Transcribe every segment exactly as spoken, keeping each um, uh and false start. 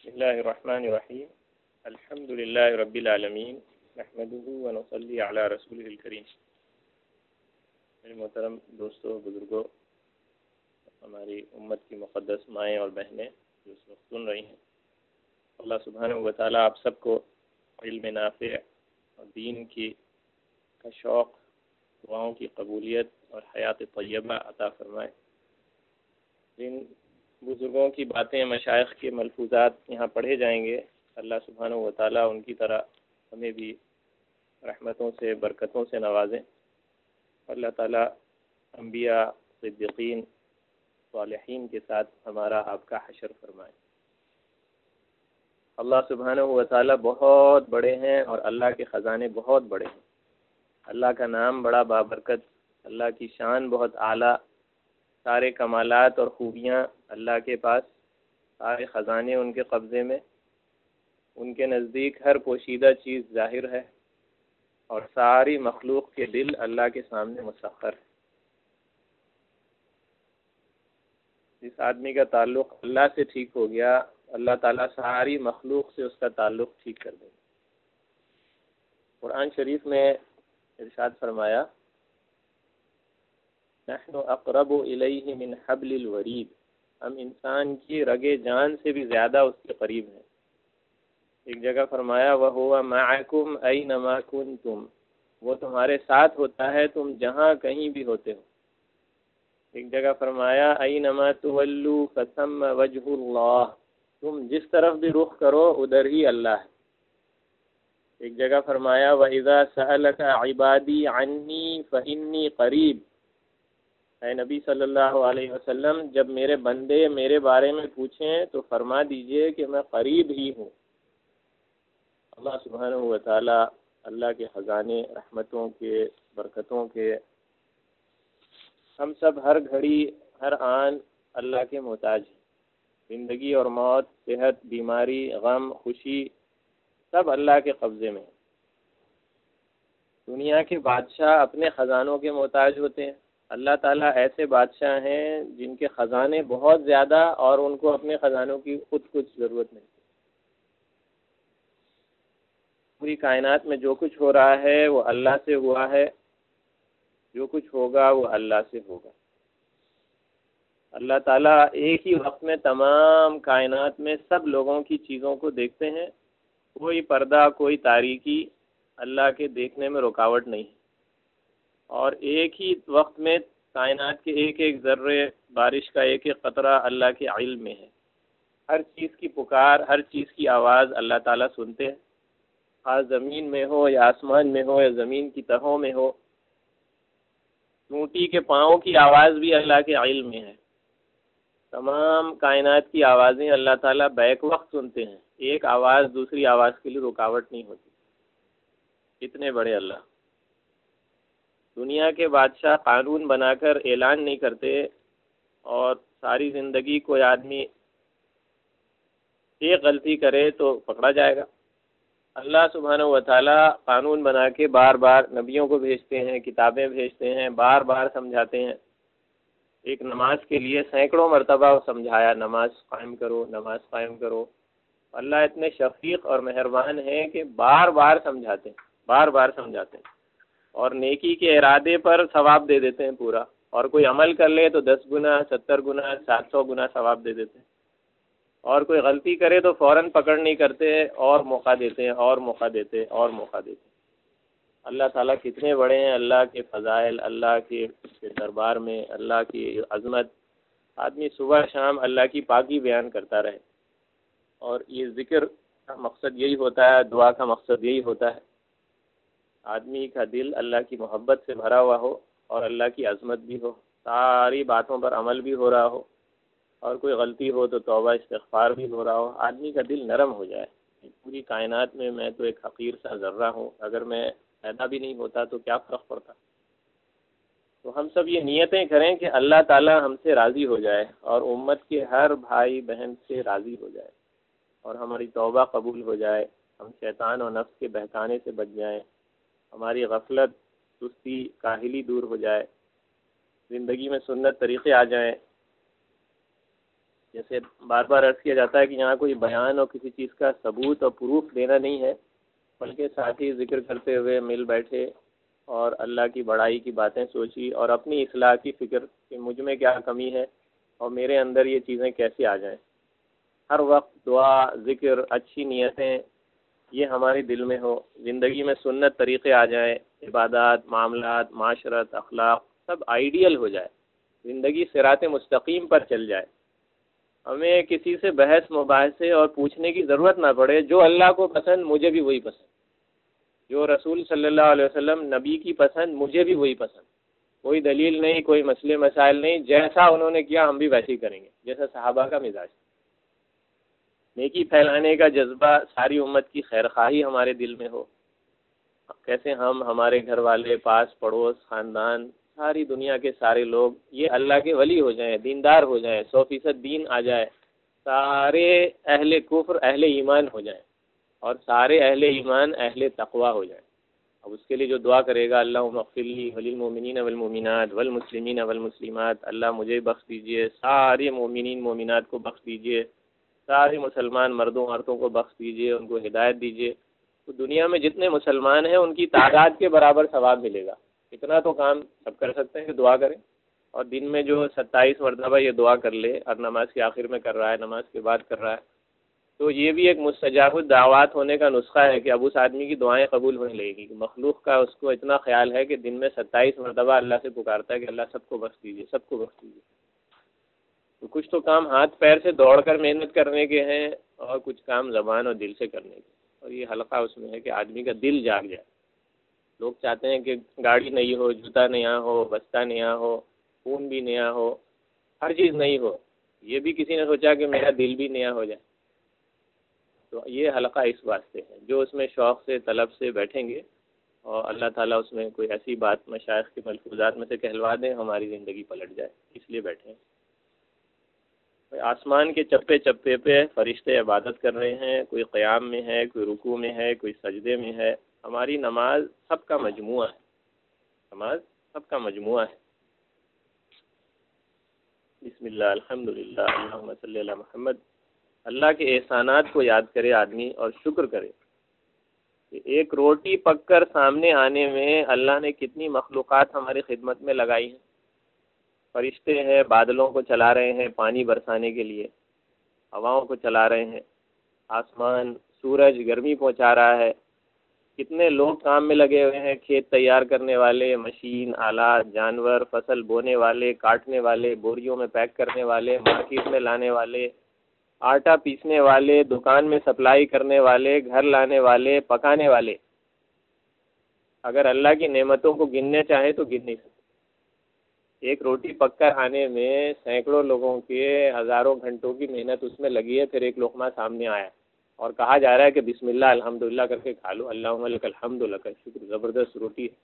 بسم اللہ الرحمن الرحیم الحمد للہ رب العالمین نحمدہ ونصلی علی رسولہ الکریم۔ میرے محترم دوستوں، بزرگوں، ہماری امت کی مقدس مائیں اور بہنیں جو اس وقت سن رہی ہیں، اللہ سبحانہ و تعالیٰ آپ سب کو علم نافع اور دین کی کا شوق، دعاؤں کی قبولیت اور حیات طیبہ عطا فرمائے۔ جن بزرگوں کی باتیں، مشائخ کے ملفوظات یہاں پڑھے جائیں گے، اللہ سبحانہ و تعالیٰ ان کی طرح ہمیں بھی رحمتوں سے، برکتوں سے نوازیں۔ اللہ تعالیٰ انبیاء، صدیقین، صالحین کے ساتھ ہمارا آپ کا حشر فرمائے۔ اللہ سبحانہ و تعالیٰ بہت بڑے ہیں اور اللہ کے خزانے بہت بڑے ہیں۔ اللہ کا نام بڑا بابرکت، اللہ کی شان بہت اعلیٰ، سارے کمالات اور خوبیاں اللہ کے پاس، سارے خزانے ان کے قبضے میں، ان کے نزدیک ہر پوشیدہ چیز ظاہر ہے، اور ساری مخلوق کے دل اللہ کے سامنے مسخر ہے۔ جس آدمی کا تعلق اللہ سے ٹھیک ہو گیا، اللہ تعالیٰ ساری مخلوق سے اس کا تعلق ٹھیک کر دیں گے۔ قرآن شریف میں ارشاد فرمایا، نحن اقرب الیہ من حبل الورید، ہم انسان کی رگ جان سے بھی زیادہ اس کے قریب ہیں۔ ایک جگہ فرمایا، وَهُوَ مَعَكُمْ أَيْنَمَا كُنْتُمْ، وہ تمہارے ساتھ ہوتا ہے تم جہاں کہیں بھی ہوتے ہو۔ ایک جگہ فرمایا، أَيْنَمَا تُوَلُّوا فَثَمَّ وَجْهُ اللَّهِ، تم جس طرف بھی رخ کرو ادھر ہی اللہ ہے۔ ایک جگہ فرمایا، وَإِذَا سَأَلَكَ عِبَادِي عَنِّي فَإِنِّي قَرِيب، اے نبی صلی اللہ علیہ وسلم، جب میرے بندے میرے بارے میں پوچھیں تو فرما دیجئے کہ میں قریب ہی ہوں۔ اللہ سبحانہ و تعالیٰ اللہ کے خزانے، رحمتوں کے، برکتوں کے، ہم سب ہر گھڑی، ہر آن اللہ کے محتاج ہیں۔ زندگی اور موت، صحت، بیماری، غم، خوشی، سب اللہ کے قبضے میں ہیں۔ دنیا کے بادشاہ اپنے خزانوں کے محتاج ہوتے ہیں، اللہ تعالیٰ ایسے بادشاہ ہیں جن کے خزانے بہت زیادہ اور ان کو اپنے خزانوں کی خود کچھ ضرورت نہیں۔ پوری کائنات میں جو کچھ ہو رہا ہے وہ اللہ سے ہوا ہے، جو کچھ ہوگا وہ اللہ سے ہوگا۔ اللہ تعالیٰ ایک ہی وقت میں تمام کائنات میں سب لوگوں کی چیزوں کو دیکھتے ہیں، کوئی پردہ، کوئی تاریکی اللہ کے دیکھنے میں رکاوٹ نہیں ہے، اور ایک ہی وقت میں کائنات کے ایک ایک ذرے، بارش کا ایک ایک قطرہ اللہ کے علم میں ہے۔ ہر چیز کی پکار، ہر چیز کی آواز اللہ تعالیٰ سنتے ہیں، خواہ زمین میں ہو یا آسمان میں ہو یا زمین کی تہوں میں ہو۔ چونٹی کے پاؤں کی آواز بھی اللہ کے علم میں ہے۔ تمام کائنات کی آوازیں اللہ تعالیٰ بیک وقت سنتے ہیں، ایک آواز دوسری آواز کے لیے رکاوٹ نہیں ہوتی۔ اتنے بڑے اللہ۔ دنیا کے بادشاہ قانون بنا کر اعلان نہیں کرتے، اور ساری زندگی کوئی آدمی ایک غلطی کرے تو پکڑا جائے گا۔ اللہ سبحانہ و تعالیٰ قانون بنا کے بار بار نبیوں کو بھیجتے ہیں، کتابیں بھیجتے ہیں، بار بار سمجھاتے ہیں۔ ایک نماز کے لیے سینکڑوں مرتبہ سمجھایا، نماز قائم کرو، نماز قائم کرو۔ اللہ اتنے شفیق اور مہربان ہیں کہ بار بار سمجھاتے ہیں، بار بار سمجھاتے ہیں، اور نیکی کے ارادے پر ثواب دے دیتے ہیں پورا، اور کوئی عمل کر لے تو دس گنا، ستر گنا، سات سو گنا ثواب دے دیتے ہیں، اور کوئی غلطی کرے تو فوراً پکڑ نہیں کرتے، اور موقع دیتے ہیں، اور موقع دیتے ہیں، اور موقع دیتے ہیں۔ اللہ تعالیٰ کتنے بڑے ہیں، اللہ کے فضائل، اللہ کے دربار میں اللہ کی عظمت۔ آدمی صبح شام اللہ کی پاکی بیان کرتا رہے، اور یہ ذکر کا مقصد یہی ہوتا ہے، دعا کا مقصد یہی ہوتا ہے، آدمی کا دل اللہ کی محبت سے بھرا ہوا ہو، اور اللہ کی عظمت بھی ہو، ساری باتوں پر عمل بھی ہو رہا ہو، اور کوئی غلطی ہو تو توبہ استغفار بھی ہو رہا ہو، آدمی کا دل نرم ہو جائے۔ پوری کائنات میں میں تو ایک حقیر سا ذرہ ہوں، اگر میں پیدا بھی نہیں ہوتا تو کیا فرق پڑتا۔ تو ہم سب یہ نیتیں کریں کہ اللہ تعالیٰ ہم سے راضی ہو جائے، اور امت کے ہر بھائی بہن سے راضی ہو جائے، اور ہماری توبہ قبول ہو جائے، ہم شیطان اور نفس کے بہکانے سے بچ جائیں، ہماری غفلت، سستی، کاہلی دور ہو جائے، زندگی میں سنت طریقے آ جائیں۔ جیسے بار بار عرض کیا جاتا ہے کہ یہاں کوئی بیان اور کسی چیز کا ثبوت اور پروف دینا نہیں ہے، بلکہ ساتھ ہی ذکر کرتے ہوئے مل بیٹھے اور اللہ کی بڑائی کی باتیں سوچی اور اپنی اصلاح کی فکر کہ مجھ میں کیا کمی ہے اور میرے اندر یہ چیزیں کیسے آ جائیں۔ ہر وقت دعا، ذکر، اچھی نیتیں یہ ہمارے دل میں ہو، زندگی میں سنت طریقے آ جائیں، عبادات، معاملات، معاشرت، اخلاق سب آئیڈیل ہو جائے، زندگی صراط مستقیم پر چل جائے، ہمیں کسی سے بحث مباحثے اور پوچھنے کی ضرورت نہ پڑے، جو اللہ کو پسند مجھے بھی وہی پسند، جو رسول صلی اللہ علیہ وسلم نبی کی پسند مجھے بھی وہی پسند، کوئی دلیل نہیں، کوئی مسئلے مسائل نہیں، جیسا انہوں نے کیا ہم بھی ویسے ہی کریں گے، جیسا صحابہ کا مزاج۔ نیکی پھیلانے کا جذبہ، ساری امت کی خیرخواہی ہمارے دل میں ہو، کیسے ہم، ہمارے گھر والے، پاس پڑوس، خاندان، ساری دنیا کے سارے لوگ یہ اللہ کے ولی ہو جائیں، دیندار ہو جائیں، سو فیصد دین آ جائے، سارے اہل کفر اہل ایمان ہو جائیں اور سارے اہل ایمان اہل تقوی ہو جائیں۔ اب اس کے لیے جو دعا کرے گا، اللہم اغفر لی وللمؤمنین والمؤمنات والمسلمین والمسلمات، اللہ مجھے بخش دیجئے، سارے مومنین مومنات کو بخش دیجئے، سارے مسلمان مردوں عورتوں کو بخش دیجئے، ان کو ہدایت دیجئے، تو دنیا میں جتنے مسلمان ہیں ان کی تعداد کے برابر ثواب ملے گا۔ اتنا تو کام سب کر سکتے ہیں کہ دعا کریں، اور دن میں جو ستائیس مرتبہ یہ دعا کر لے اور نماز کے آخر میں کر رہا ہے، نماز کے بعد کر رہا ہے، تو یہ بھی ایک مستجاب الدعوات ہونے کا نسخہ ہے کہ اب اس آدمی کی دعائیں قبول ہونے لگے گی۔ مخلوق کا اس کو اتنا خیال ہے کہ دن میں ستائیس مرتبہ اللہ سے پکارتا ہے کہ اللہ سب کو بخش دیجیے، سب کو بخش دیجیے۔ تو کچھ تو کام ہاتھ پیر سے دوڑ کر محنت کرنے کے ہیں اور کچھ کام زبان اور دل سے کرنے کے، اور یہ حلقہ اس میں ہے کہ آدمی کا دل جاگ جائے۔ لوگ چاہتے ہیں کہ گاڑی نہیں ہو، جوتا نیا ہو، بستہ نیا ہو، فون بھی نیا ہو، ہر چیز نئی ہو، یہ بھی کسی نے سوچا کہ میرا دل بھی نیا ہو جائے۔ تو یہ حلقہ اس واسطے ہے، جو اس میں شوق سے طلب سے بیٹھیں گے اور اللہ تعالیٰ اس میں کوئی ایسی بات مشائخ کے ملفوظات میں سے کہلوا دیں ہماری زندگی پلٹ جائے، اس لیے بیٹھے ہیں۔ آسمان کے چپے چپے پہ فرشتے عبادت کر رہے ہیں، کوئی قیام میں ہے، کوئی رکوع میں ہے، کوئی سجدے میں ہے۔ ہماری نماز سب کا مجموعہ ہے، نماز سب کا مجموعہ ہے۔ بسم اللہ، الحمدللہ، اللہم صلی علی محمد۔ اللہ کے احسانات کو یاد کرے آدمی اور شکر کرے کہ ایک روٹی پک کر سامنے آنے میں اللہ نے کتنی مخلوقات ہماری خدمت میں لگائی ہیں۔ فرشتے ہیں، بادلوں کو چلا رہے ہیں پانی برسانے کے لیے، ہواؤں کو چلا رہے ہیں، آسمان، سورج گرمی پہنچا رہا ہے، کتنے لوگ کام میں لگے ہوئے ہیں، کھیت تیار کرنے والے، مشین، آلات، جانور، فصل بونے والے، کاٹنے والے، بوریوں میں پیک کرنے والے، مارکیٹ میں لانے والے، آٹا پیسنے والے، دکان میں سپلائی کرنے والے، گھر لانے والے، پکانے والے۔ اگر اللہ کی نعمتوں کو گننے چاہیں تو گن نہیں سکتے۔ ایک روٹی پک کر آنے میں سینکڑوں لوگوں کے ہزاروں گھنٹوں کی محنت اس میں لگی ہے، پھر ایک لقمہ سامنے آیا اور کہا جا رہا ہے کہ بسم اللہ الحمدللہ کر کے کھا لو، اللہم لک الحمد لک الشکر۔ زبردست روٹی ہے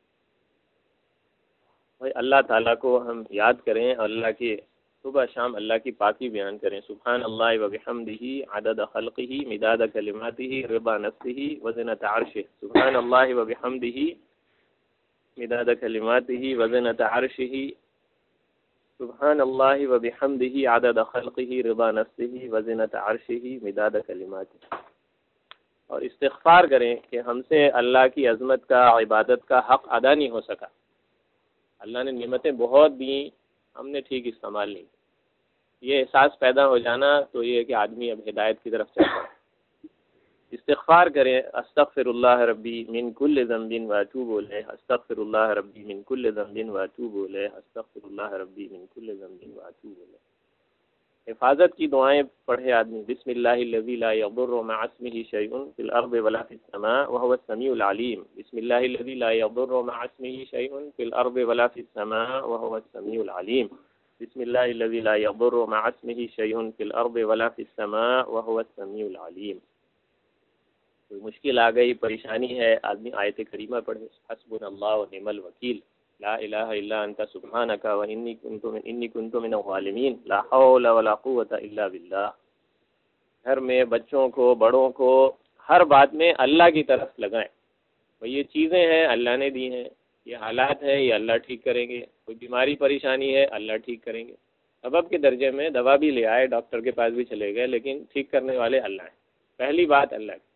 بھائی۔ اللہ تعالیٰ کو ہم یاد کریں، اللہ کی صبح شام اللہ کی پاکی بیان کریں۔ سبحان اللہ و بحمدہ عدد خلقہ مداد کلماتہ رضا نفسہ وزنۃ عرشہ۔ سبحان اللہ و بحمدہ مداد کلماتہ وزنۃ عرشہ۔ سبحان اللہ و بحمدہ عدد خلقہ رضا نفسہ وزنۃ عرشہ مداد کلماتہ۔ اور استغفار کریں کہ ہم سے اللہ کی عظمت کا، عبادت کا حق ادا نہیں ہو سکا۔ اللہ نے نعمتیں بہت دیں، ہم نے ٹھیک استعمال نہیں۔ یہ احساس پیدا ہو جانا تو یہ ہے کہ آدمی اب ہدایت کی طرف چلتا ہے۔ استغفار کریں، استغفر اللہ ربی من کل ذنب واتوب الیہ، استغفر اللہ ربی من کل ذنب واتوب الیہ، استغفر اللہ ربی من کل ذنب واتوب الیہ۔ حفاظت کی دعائیں پڑھے آدمی۔ بسم اللہ الذی لا یضر مع اسمہ شیء فی الارض ولا فی السماء وهو السمیع العلیم۔ بسم اللہ الذی لا یضر مع اسمہ شیء فی الارض ولا فی السماء وهو السمیع العلیم۔ بسم اللہ الذی لا یضر مع اسمہ شیء فی الارض ولا فی السماء وهو السمیع العلیم۔ کوئی مشکل آ گئی، پریشانی ہے، آدمی آیت کریمہ پڑھے، حسبنا اللہ ونعم الوکیل، لا الہ الا انت سبحانک وانی کنت من انی کنت من الظالمین، لا حول ولا قوۃ الا باللہ۔ گھر میں بچوں کو، بڑوں کو، ہر بات میں اللہ کی طرف لگائیں۔ وہ یہ چیزیں ہیں اللہ نے دی ہیں، یہ حالات ہیں یہ اللہ ٹھیک کریں گے، کوئی بیماری پریشانی ہے اللہ ٹھیک کریں گے۔ سبب کے درجے میں دوا بھی لے آئے، ڈاکٹر کے پاس بھی چلے گئے، لیکن ٹھیک کرنے والے اللہ ہیں. پہلی بات اللہ کی.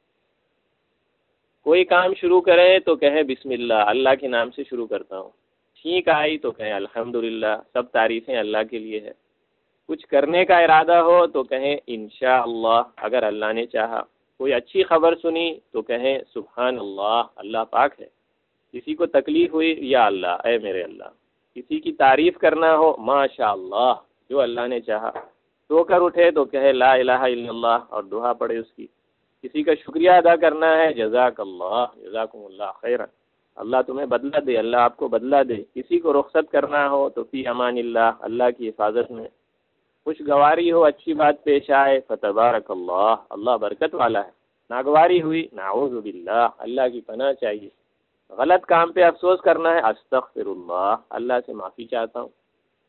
کوئی کام شروع کریں تو کہیں بسم اللہ، اللہ کے نام سے شروع کرتا ہوں. ٹھیک آئی تو کہیں الحمدللہ، سب تعریفیں اللہ کے لیے ہے. کچھ کرنے کا ارادہ ہو تو کہیں انشاءاللہ، اگر اللہ نے چاہا. کوئی اچھی خبر سنی تو کہیں سبحان اللہ، اللہ پاک ہے. کسی کو تکلیف ہوئی، یا اللہ، اے میرے اللہ. کسی کی تعریف کرنا ہو، ماشاء اللہ، جو اللہ نے چاہا. سو کر اٹھے تو کہے لا الہ الا اللہ اور دعا پڑھے اس کی. کسی کا شکریہ ادا کرنا ہے، جزاک اللہ، جزاکم اللہ خیرا، اللہ تمہیں بدلہ دے، اللہ آپ کو بدلہ دے. کسی کو رخصت کرنا ہو تو فی امان اللہ، اللہ کی حفاظت میں. خوشگواری ہو، اچھی بات پیش آئے، فتبارک اللہ، اللہ برکت والا ہے. ناگواری ہوئی، نعوذ باللہ، اللہ کی پناہ چاہیے. غلط کام پہ افسوس کرنا ہے، استغفر اللہ، اللہ سے معافی چاہتا ہوں.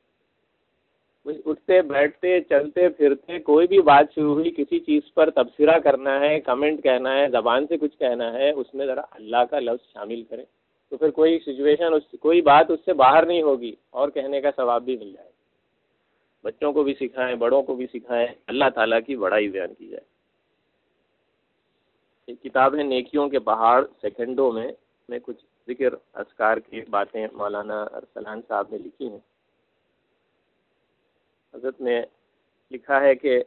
اٹھتے بیٹھتے چلتے پھرتے کوئی بھی بات شروع ہوئی، کسی چیز پر تبصرہ کرنا ہے، کمنٹ کہنا ہے، زبان سے کچھ کہنا ہے، اس میں ذرا اللہ کا لفظ شامل کریں، تو پھر کوئی سچویشن اس کوئی بات اس سے باہر نہیں ہوگی اور کہنے کا ثواب بھی مل جائے. بچوں کو بھی سکھائیں، بڑوں کو بھی سکھائیں، اللہ تعالیٰ کی بڑائی بیان کی جائے. ایک کتاب ہے نیکیوں کے پہاڑ، سیکنڈوں میں میں کچھ ذکر اذکار کی باتیں مولانا ارسلان صاحب نے لکھی ہیں. حضرت نے لکھا ہے کہ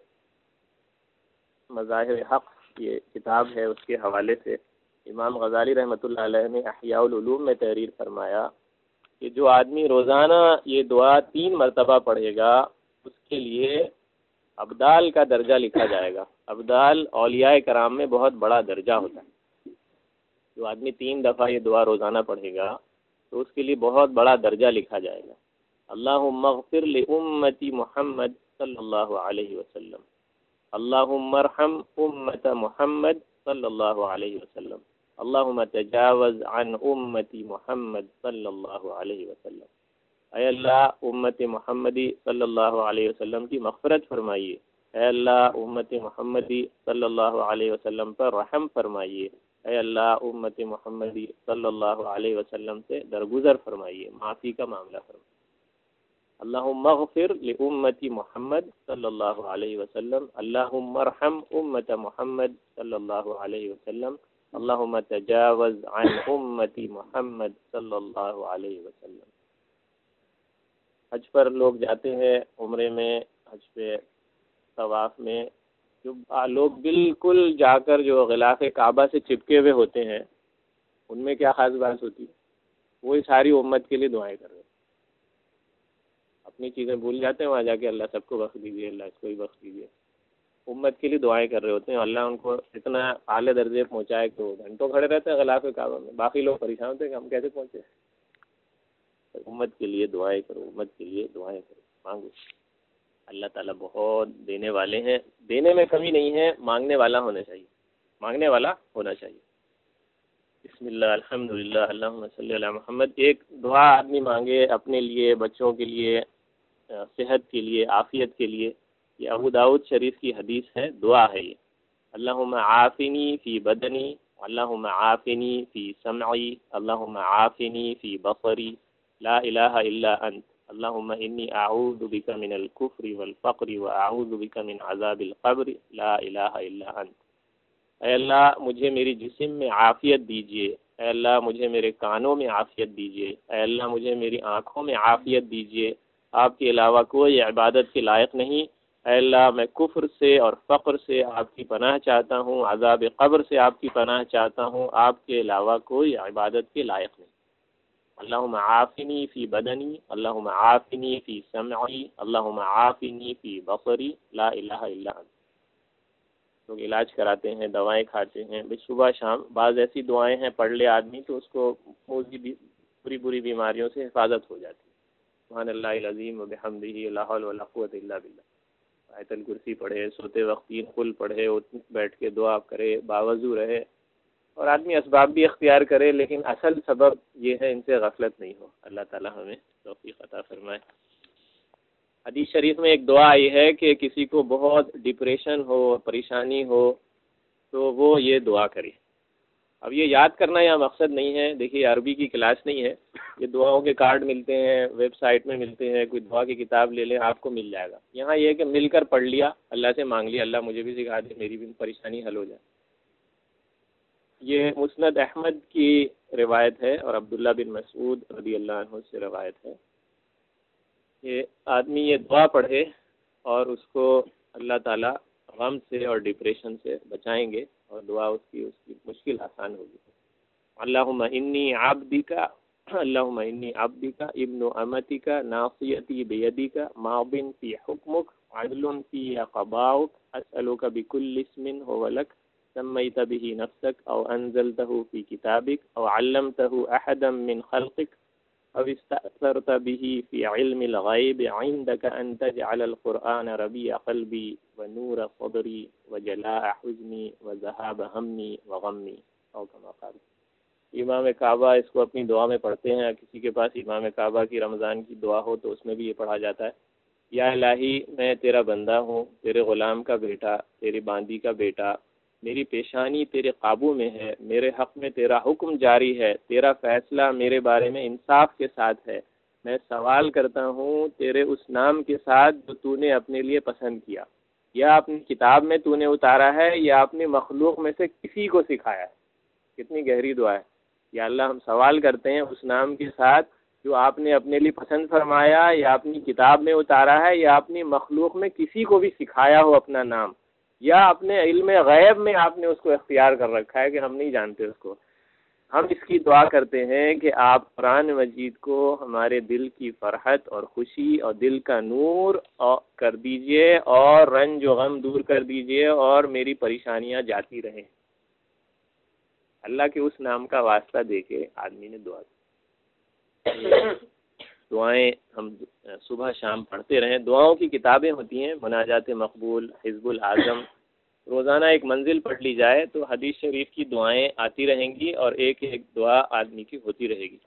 مظاہر حق یہ کتاب ہے، اس کے حوالے سے امام غزالی رحمۃ اللہ علیہ نے احیاء العلوم میں تحریر فرمایا کہ جو آدمی روزانہ یہ دعا تین مرتبہ پڑھے گا، اس کے لیے ابدال کا درجہ لکھا جائے گا. ابدال اولیاء کرام میں بہت بڑا درجہ ہوتا ہے. جو آدمی تین دفعہ یہ دعا روزانہ پڑھے گا تو اس کے لیے بہت بڑا درجہ لکھا جائے گا. اللہم اغفر لامتی محمد صلی اللہ علیہ وسلم، اللہم ارحم امت محمد صلی اللہ علیہ وسلم، اللہم تجاوز عن امتی محمد صلی اللہ علیہ وسلم. اے اللہ امت محمدی صلی اللہ علیہ وسلم کی مغفرت فرمائیے. اے اللہ امت محمدی صلی اللہ علیہ وسلم پر رحم فرمائیے. اے اللہ امت محمدی صلی اللہ علیہ وسلم سے درگزر فرمائیے، معافی کا معاملہ فرمائیے. اللہم اغفر لامتی محمد صلی اللہ علیہ وسلم، اللہم ارحم امت محمد صلی اللہ علیہ وسلم، اللہم تجاوز عن امتی محمد صلی اللہ علیہ وسلم. حج پر لوگ جاتے ہیں، عمرے میں، حج پہ طواف میں، جو لوگ بالکل جا کر جو غلاف کعبہ سے چپکے ہوئے ہوتے ہیں، ان میں کیا خاص بات ہوتی ہے؟ وہی ساری امت کے لیے دعائیں کر رہے ہیں. اپنی چیزیں بھول جاتے ہیں، وہاں جا کے اللہ سب کو بخش دیجیے، اللہ اس کو بھی بخش دیجیے. امت کے لیے دعائیں کر رہے ہوتے ہیں. اللہ ان کو اتنا اعلیٰ درجے پہنچائے کہ وہ گھنٹوں کھڑے رہتے ہیں غلاف کعبہ میں. باقی لوگ پریشان ہوتے ہیں کہ ہم کیسے پہنچے. امت کے لیے دعائیں کرو، امت کے لیے دعائیں کرو، مانگو. اللہ تعالیٰ بہت دینے والے ہیں، دینے میں کمی نہیں ہے، مانگنے والا ہونا چاہیے، مانگنے والا ہونا چاہیے. بسم اللہ، الحمدللہ، اللہم صلی علی محمد. ایک دعا آدمی مانگے اپنے لیے، بچوں کے لیے، صحت کے لیے، عافیت کے لیے. یہ ابو داؤد شریف کی حدیث ہے، دعا ہے یہ. اللہم عافنی فی بدنی، اللہم عافنی فی سمعی، اللہم عافنی فی بصری، لا الہ الا انت، اللہم انی اعوذ بک من الکفر والفقر واعوذ بک من عذاب القبر، لا الہ الا انت. اے اللہ مجھے میری جسم میں عافیت دیجیے، اے اللہ مجھے میرے کانوں میں عافیت دیجیے، اے اللہ مجھے میری آنکھوں میں عافیت دیجیے. آپ کے علاوہ کوئی عبادت کے لائق نہیں. اے اللہ میں کفر سے اور فقر سے آپ کی پناہ چاہتا ہوں، عذاب قبر سے آپ کی پناہ چاہتا ہوں. آپ کے علاوہ کوئی عبادت کے لائق نہیں. اللہم عافنی فی بدنی، اللہم عافنی فی سمعی، اللہم عافنی فی بصری، لا الہ الا انت. لوگ علاج کراتے ہیں، دوائیں کھاتے ہیں بھائی صبح شام. بعض ایسی دعائیں ہیں پڑھ لے آدمی تو اس کو موذی بھی بری بری بیماریوں سے حفاظت ہو جاتی ہے. سبحان اللہ العظیم و بحمدہ، لا حول ولا قوۃ الا باللہ. آیت الکرسی پڑھے، سوتے وقت تین قل پڑھے، بیٹھ کے دعا کرے، باوضو رہے، اور آدمی اسباب بھی اختیار کرے، لیکن اصل سبب یہ ہے ان سے غفلت نہیں ہو. اللہ تعالی ہمیں توفیق عطا فرمائے. حدیث شریف میں ایک دعا آئی ہے کہ کسی کو بہت ڈپریشن ہو، پریشانی ہو، تو وہ یہ دعا کرے. اب یہ یاد کرنا یہاں مقصد نہیں ہے، دیکھیے عربی کی کلاس نہیں ہے، یہ دعاؤں کے کارڈ ملتے ہیں، ویب سائٹ میں ملتے ہیں، کوئی دعا کی کتاب لے لیں آپ کو مل جائے گا. یہاں یہ ہے کہ مل کر پڑھ لیا، اللہ سے مانگ لیا اللہ مجھے بھی سکھا دے، میری بھی پریشانی حل ہو جائے. یہ مسند احمد کی روایت ہے اور عبداللہ بن مسعود رضی اللہ عنہ سے روایت ہے. یہ آدمی یہ دعا پڑھے اور اس کو اللہ تعالیٰ غم سے اور ڈپریشن سے بچائیں گے اور دعا اس کی اس کی مشکل آسان ہوگی. اللہم انی عبدک اللہم انی عبدک ابن امتک ناصیتی بیدک ماض فی حکمک عدل فی قضاؤک اسألک بکل اسم هو لک سمیت به نفسک او انزلته فی کتابک او علمته احدا من خلقک او استأثرت به فی علم الغیب عندک ان تجعل القرآن ربیع قلبی ونور صدری وجلاء حزنی وذهاب ہمی وغمی او کما قال. امام کعبہ اس کو اپنی دعا میں پڑھتے ہیں. کسی کے پاس امام کعبہ کی رمضان کی دعا ہو تو اس میں بھی یہ پڑھا جاتا ہے. یا الہی میں تیرا بندہ ہوں، تیرے غلام کا بیٹا، تیری باندی کا بیٹا، میری پیشانی تیرے قابو میں ہے، میرے حق میں تیرا حکم جاری ہے، تیرا فیصلہ میرے بارے میں انصاف کے ساتھ ہے. میں سوال کرتا ہوں تیرے اس نام کے ساتھ جو تو نے اپنے لیے پسند کیا، یا اپنی کتاب میں تو نے اتارا ہے، یا اپنی مخلوق میں سے کسی کو سکھایا ہے. کتنی گہری دعا ہے. یا اللہ ہم سوال کرتے ہیں اس نام کے ساتھ جو آپ نے اپنے لیے پسند فرمایا یا اپنی کتاب میں اتارا ہے یا اپنی مخلوق میں کسی کو بھی سکھایا ہو اپنا نام، یا اپنے علم غیب میں آپ نے اس کو اختیار کر رکھا ہے کہ ہم نہیں جانتے اس کو. ہم اس کی دعا کرتے ہیں کہ آپ قرآن مجید کو ہمارے دل کی فرحت اور خوشی اور دل کا نور کر دیجئے اور رنج و غم دور کر دیجئے اور میری پریشانیاں جاتی رہیں. اللہ کے اس نام کا واسطہ دے کے آدمی نے دعا کی. دعائیں ہم صبح شام پڑھتے رہیں. دعاؤں کی کتابیں ہوتی ہیں، مناجات مقبول، حزب الاعظم. روزانہ ایک منزل پڑھ لی جائے تو حدیث شریف کی دعائیں آتی رہیں گی اور ایک ایک دعا آدمی کی ہوتی رہے گی.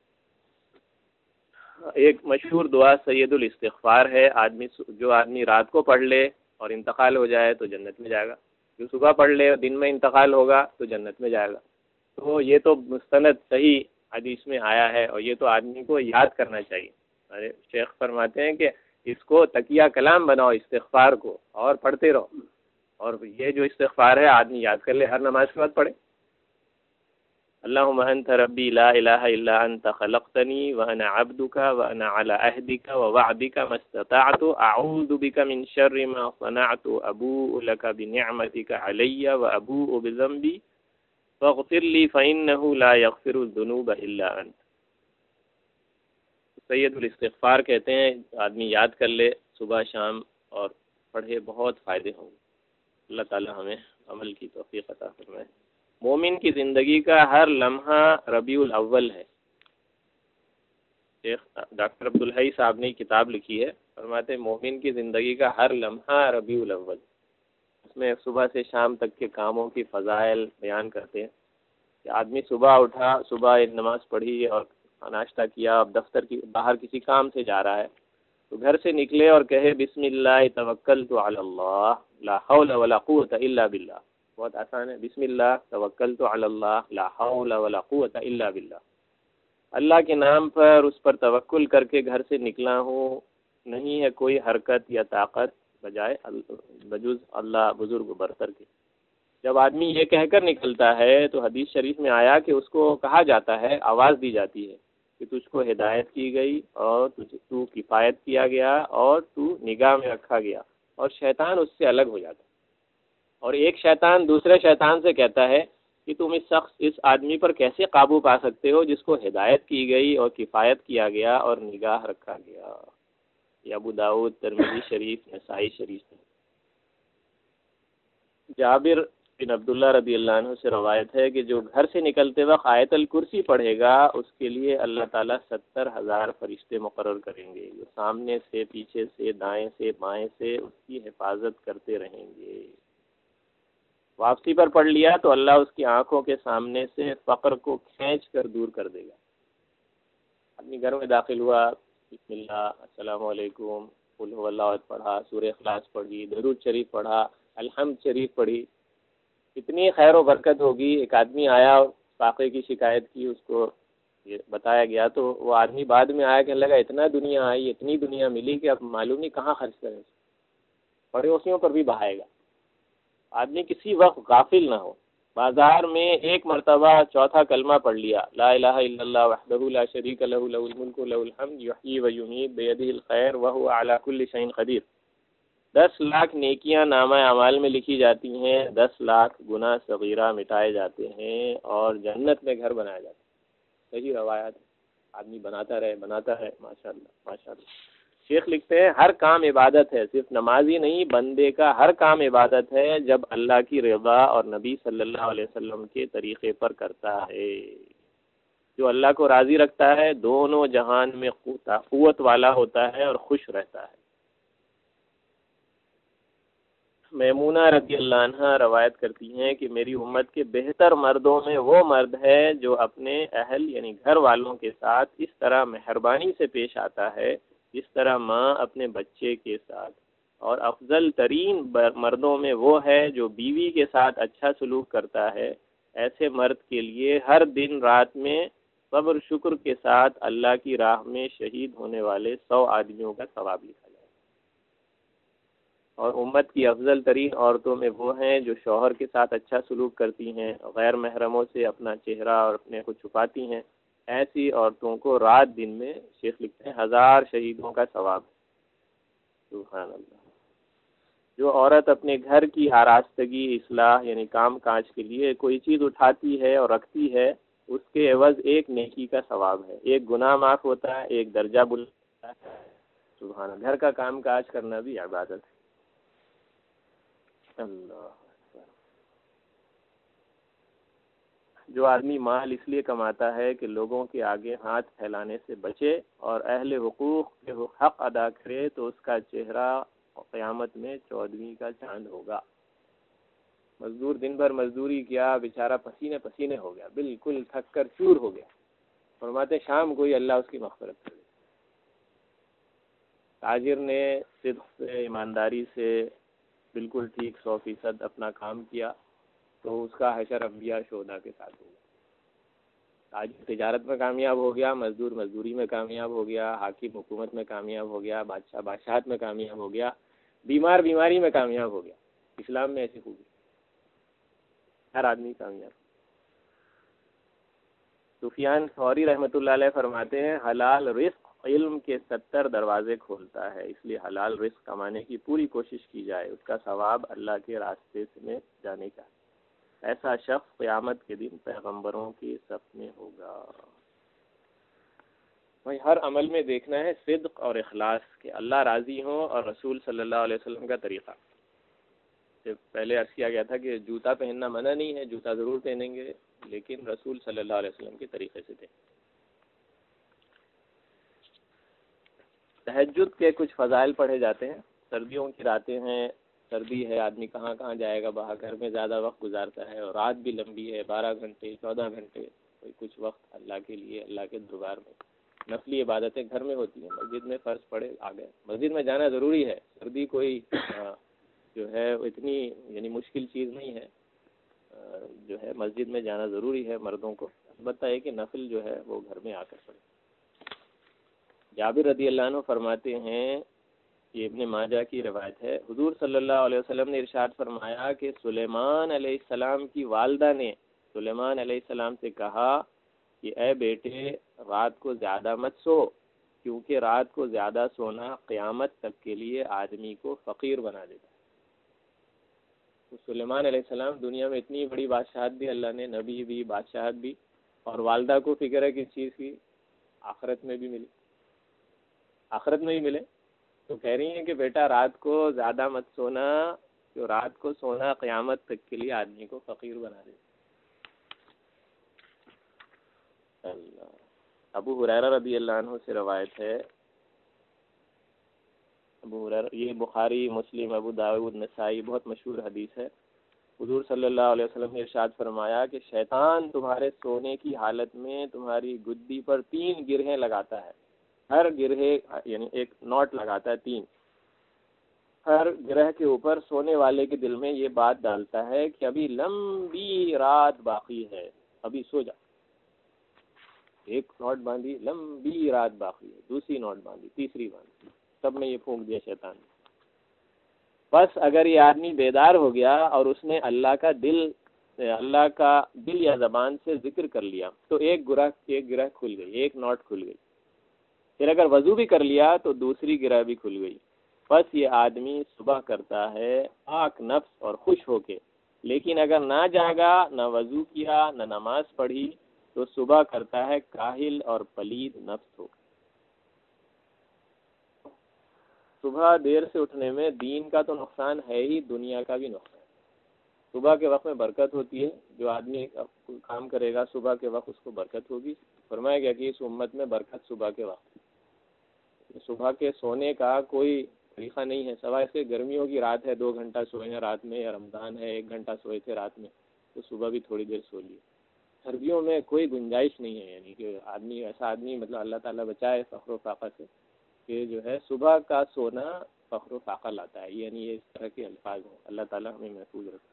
ایک مشہور دعا سید الاستغفار ہے. آدمی جو آدمی رات کو پڑھ لے اور انتقال ہو جائے تو جنت میں جائے گا، جو صبح پڑھ لے اور دن میں انتقال ہوگا تو جنت میں جائے گا. تو یہ تو مستند صحیح حدیث میں آیا ہے اور یہ تو آدمی کو یاد کرنا چاہیے. ارے شیخ فرماتے ہیں کہ اس کو تکیہ کلام بناؤ استغفار کو اور پڑھتے رہو. اور یہ جو استغفار ہے آدمی یاد کر لے، ہر نماز کے بعد پڑھے. اللہم انت ربی لا الہ الا انت خلقتنی وانا عبدک وانا علی عہدک ووعدک ما استطعت اعوذ بک من شر ما صنعت ابوء لک بنعمتک علی وابوء بذنبی فاغفر لی فإنہ لا یغفر الذنوب الا انت. سید الاستغفار کہتے ہیں آدمی یاد کر لے صبح شام اور پڑھے، بہت فائدے ہوں گے. اللہ تعالی ہمیں عمل کی توفیق عطا فرمائے. مومن کی زندگی کا ہر لمحہ ربیع الاول ہے. شیخ ڈاکٹر عبدالحی صاحب نے کتاب لکھی ہے، فرماتے ہیں مومن کی زندگی کا ہر لمحہ ربیع الاول. اس میں صبح سے شام تک کے کاموں کی فضائل بیان کرتے ہیں کہ آدمی صبح اٹھا، صبح ایک نماز پڑھی اور ناشتہ کیا، اب دفتر کی باہر کسی کام سے جا رہا ہے تو گھر سے نکلے اور کہے بسم اللہ توکلت علی اللہ لا حول ولا قوت الا باللہ. بہت آسان ہے. بسم اللہ توکلت علی اللہ لا حول ولا قوت الا باللہ. اللہ کے نام پر اس پر توکل کر کے گھر سے نکلا ہوں، نہیں ہے کوئی حرکت یا طاقت بجائے بجز اللہ بزرگ برتر کے. جب آدمی یہ کہہ کر نکلتا ہے تو حدیث شریف میں آیا کہ اس کو کہا جاتا ہے، آواز دی جاتی ہے کہ تجھ کو ہدایت کی گئی اور تجھ تو کفایت کیا گیا اور تو نگاہ میں رکھا گیا. اور شیطان اس سے الگ ہو جاتا ہے. اور ایک شیطان دوسرے شیطان سے کہتا ہے کہ تم اس شخص اس آدمی پر کیسے قابو پا سکتے ہو جس کو ہدایت کی گئی اور کفایت کیا گیا اور نگاہ رکھا گیا. یہ ابو داؤد، ترمذی شریف، نسائی شریف ہے. جابر بن عبداللہ رضی اللہ عنہ سے روایت ہے کہ جو گھر سے نکلتے وقت آیت الکرسی پڑھے گا اس کے لیے اللہ تعالیٰ ستر ہزار فرشتے مقرر کریں گے جو سامنے سے، پیچھے سے، دائیں سے، بائیں سے اس کی حفاظت کرتے رہیں گے. واپسی پر پڑھ لیا تو اللہ اس کی آنکھوں کے سامنے سے فقر کو کھینچ کر دور کر دے گا. آدمی گھر میں داخل ہوا، بسم اللہ، السلام علیکم، قل هو اللہ احد پڑھا، سورہ اخلاص پڑھی، درود شریف پڑھا، الحمد شریف پڑھی، اتنی خیر و برکت ہوگی. ایک آدمی آیا فاقے کی شکایت کی، اس کو یہ بتایا گیا تو وہ آدمی بعد میں آیا کہ لگا اتنا دنیا آئی، اتنی دنیا ملی کہ اب معلوم نہیں کہاں خرچ کرے، پڑوسیوں پر بھی بہائے گا۔ آدمی کسی وقت غافل نہ ہو، بازار میں ایک مرتبہ چوتھا کلمہ پڑھ لیا، لا الہ الا اللہ وحدہ لا شریک لہ لہ الملک لہ الحمد یحیی و یمیت بیدہ الخیر وہو علی کل شیء قدیر، دس لاکھ نیکیاں نامہ اعمال میں لکھی جاتی ہیں، دس لاکھ گناہ صغیرہ مٹائے جاتے ہیں اور جنت میں گھر بنایا جاتا ہے۔ صحیح روایات، آدمی بناتا رہے بناتا ہے، ماشاءاللہ ماشاءاللہ۔ شیخ لکھتے ہیں ہر کام عبادت ہے، صرف نماز ہی نہیں، بندے کا ہر کام عبادت ہے جب اللہ کی رضا اور نبی صلی اللہ علیہ وسلم کے طریقے پر کرتا ہے۔ جو اللہ کو راضی رکھتا ہے دونوں جہان میں قوت والا ہوتا ہے اور خوش رہتا ہے۔ میمونہ رضی اللہ عنہ روایت کرتی ہیں کہ میری امت کے بہتر مردوں میں وہ مرد ہے جو اپنے اہل یعنی گھر والوں کے ساتھ اس طرح مہربانی سے پیش آتا ہے جس طرح ماں اپنے بچے کے ساتھ، اور افضل ترین مردوں میں وہ ہے جو بیوی کے ساتھ اچھا سلوک کرتا ہے۔ ایسے مرد کے لیے ہر دن رات میں صبر شکر کے ساتھ اللہ کی راہ میں شہید ہونے والے سو آدمیوں کا ثواب لکھا جائے۔ اور امت کی افضل ترین عورتوں میں وہ ہیں جو شوہر کے ساتھ اچھا سلوک کرتی ہیں، غیر محرموں سے اپنا چہرہ اور اپنے کو چھپاتی ہیں۔ ایسی عورتوں کو رات دن میں شیخ لکھتے ہیں ہزار شہیدوں کا ثواب۔ سبحان اللہ۔ جو عورت اپنے گھر کی آراستگی اصلاح یعنی کام کاج کے لیے کوئی چیز اٹھاتی ہے اور رکھتی ہے، اس کے عوض ایک نیکی کا ثواب ہے، ایک گناہ معاف ہوتا ہے، ایک درجہ بلند ہوتا ہے۔ سبحان اللہ۔ گھر کا کام کاج کرنا بھی عبادت ہے۔ اللہ۔ جو آدمی مال اس لیے کماتا ہے کہ لوگوں کے آگے ہاتھ پھیلانے سے بچے اور اہل حقوق کے حق ادا کرے تو اس کا چہرہ قیامت میں چودھویں کا چاند ہوگا۔ مزدور دن بھر مزدوری کیا، بیچارہ پسینے پسینے ہو گیا، بالکل تھک کر چور ہو گیا، فرماتے شام کو ہی اللہ اس کی مغفرت کرے۔ تاجر نے صدق سے ایمانداری سے بالکل ٹھیک سو فیصد اپنا کام کیا تو اس کا حشر انبیاء شہداء کے ساتھ ہوگا۔ تاجر تجارت میں کامیاب ہو گیا، مزدور مزدوری میں کامیاب ہو گیا، حاکم حکومت میں کامیاب ہو گیا، بادشاہ بادشاہت میں کامیاب ہو گیا، بیمار بیماری میں کامیاب ہو گیا۔ اسلام میں ایسی خوبی، ہر آدمی کامیاب۔ سفیان ثوری رحمۃ اللہ علیہ فرماتے ہیں حلال رزق علم کے ستر دروازے کھولتا ہے، اس لیے حلال رزق کمانے کی پوری کوشش کی جائے، اس کا ثواب اللہ کے راستے میں جانے کا۔ ایسا شخص قیامت کے دن پیغمبروں کی صف میں ہوگا۔ بھائی ہر عمل میں دیکھنا ہے صدق اور اخلاص کہ اللہ راضی ہوں اور رسول صلی اللہ علیہ وسلم کا طریقہ۔ پہلے عرض کیا گیا تھا کہ جوتا پہننا منع نہیں ہے، جوتا ضرور پہنیں گے لیکن رسول صلی اللہ علیہ وسلم کے طریقے سے تھے۔ تہجد کے کچھ فضائل پڑھے جاتے ہیں۔ سردیوں کی راتیں ہیں، سردی ہے، آدمی کہاں کہاں جائے گا، باہر گھر میں زیادہ وقت گزارتا ہے، اور رات بھی لمبی ہے، بارہ گھنٹے چودہ گھنٹے، کوئی کچھ وقت اللہ کے لیے اللہ کے دربار میں نفلی عبادتیں گھر میں ہوتی ہیں، مسجد میں فرض پڑے آ گئے، مسجد میں جانا ضروری ہے۔ سردی کوئی جو ہے اتنی یعنی مشکل چیز نہیں ہے، جو ہے مسجد میں جانا ضروری ہے مردوں کو، البتہ ہے کہ نفل جو ہے وہ گھر میں آ کر پڑے۔ جابر رضی اللہ عنہ فرماتے ہیں، یہ ابن ماجہ کی روایت ہے، حضور صلی اللہ علیہ وسلم نے ارشاد فرمایا کہ سلیمان علیہ السلام کی والدہ نے سلیمان علیہ السلام سے کہا کہ اے بیٹے رات کو زیادہ مت سو، کیونکہ رات کو زیادہ سونا قیامت تک کے لیے آدمی کو فقیر بنا دیتا ہے۔ تو سلیمان علیہ السلام دنیا میں اتنی بڑی بادشاہت بھی اللہ نے، نبی بھی بادشاہت بھی، اور والدہ کو فکر ہے کس چیز کی، آخرت میں بھی ملی، آخرت میں ہی ملے، تو کہہ رہی ہیں کہ بیٹا رات کو زیادہ مت سونا، جو رات کو سونا قیامت تک کے لیے آدمی کو فقیر بنا دے۔ اللہ۔ ابو ہریرہ رضی اللہ عنہ سے روایت ہے، ابو ہریرہ، یہ بخاری مسلم ابو داؤد نسائی بہت مشہور حدیث ہے، حضور صلی اللہ علیہ وسلم نے ارشاد فرمایا کہ شیطان تمہارے سونے کی حالت میں تمہاری گدی پر تین گرہیں لگاتا ہے، ہر گرہ یعنی ایک نوٹ لگاتا ہے تین، ہر گرہ کے اوپر سونے والے کے دل میں یہ بات ڈالتا ہے کہ ابھی لمبی رات باقی ہے، ابھی سو جا. ایک نوٹ باندھی، لمبی رات باقی ہے، دوسری نوٹ باندھی، تیسری باندھی، سب میں یہ پھونک دیا شیطان نے. بس اگر یہ آدمی بیدار ہو گیا اور اس نے اللہ کا دل اللہ کا دل یا زبان سے ذکر کر لیا تو ایک گرہ ایک گرہ کھل گئی، ایک نوٹ کھل گئی. پھر اگر وضو بھی کر لیا تو دوسری گرہ بھی کھل گئی. بس یہ آدمی صبح کرتا ہے پاک نفس اور خوش ہو کے، لیکن اگر نہ جاگا، نہ وضو کیا، نہ نماز پڑھی تو صبح کرتا ہے کاہل اور پلید نفس ہو. صبح دیر سے اٹھنے میں دین کا تو نقصان ہے ہی، دنیا کا بھی نقصان. صبح کے وقت میں برکت ہوتی ہے، جو آدمی کام کرے گا صبح کے وقت اس کو برکت ہوگی. فرمایا گیا کہ اس امت میں برکت صبح کے وقت. صبح کے سونے کا کوئی طریقہ نہیں ہے، سوائے سے گرمیوں کی رات ہے دو گھنٹہ سوئے ہیں رات میں، یا رمضان ہے ایک گھنٹہ سوئے تھے رات میں تو صبح بھی تھوڑی دیر سو لیے. سردیوں میں کوئی گنجائش نہیں ہے، یعنی کہ آدمی ایسا آدمی مطلب اللہ تعالیٰ بچائے فخر و فاقہ سے کہ جو ہے صبح کا سونا فخر و فاقہ لاتا ہے. یعنی یہ اس طرح کے الفاظ ہیں، اللہ تعالیٰ ہمیں محفوظ رکھتا ہے.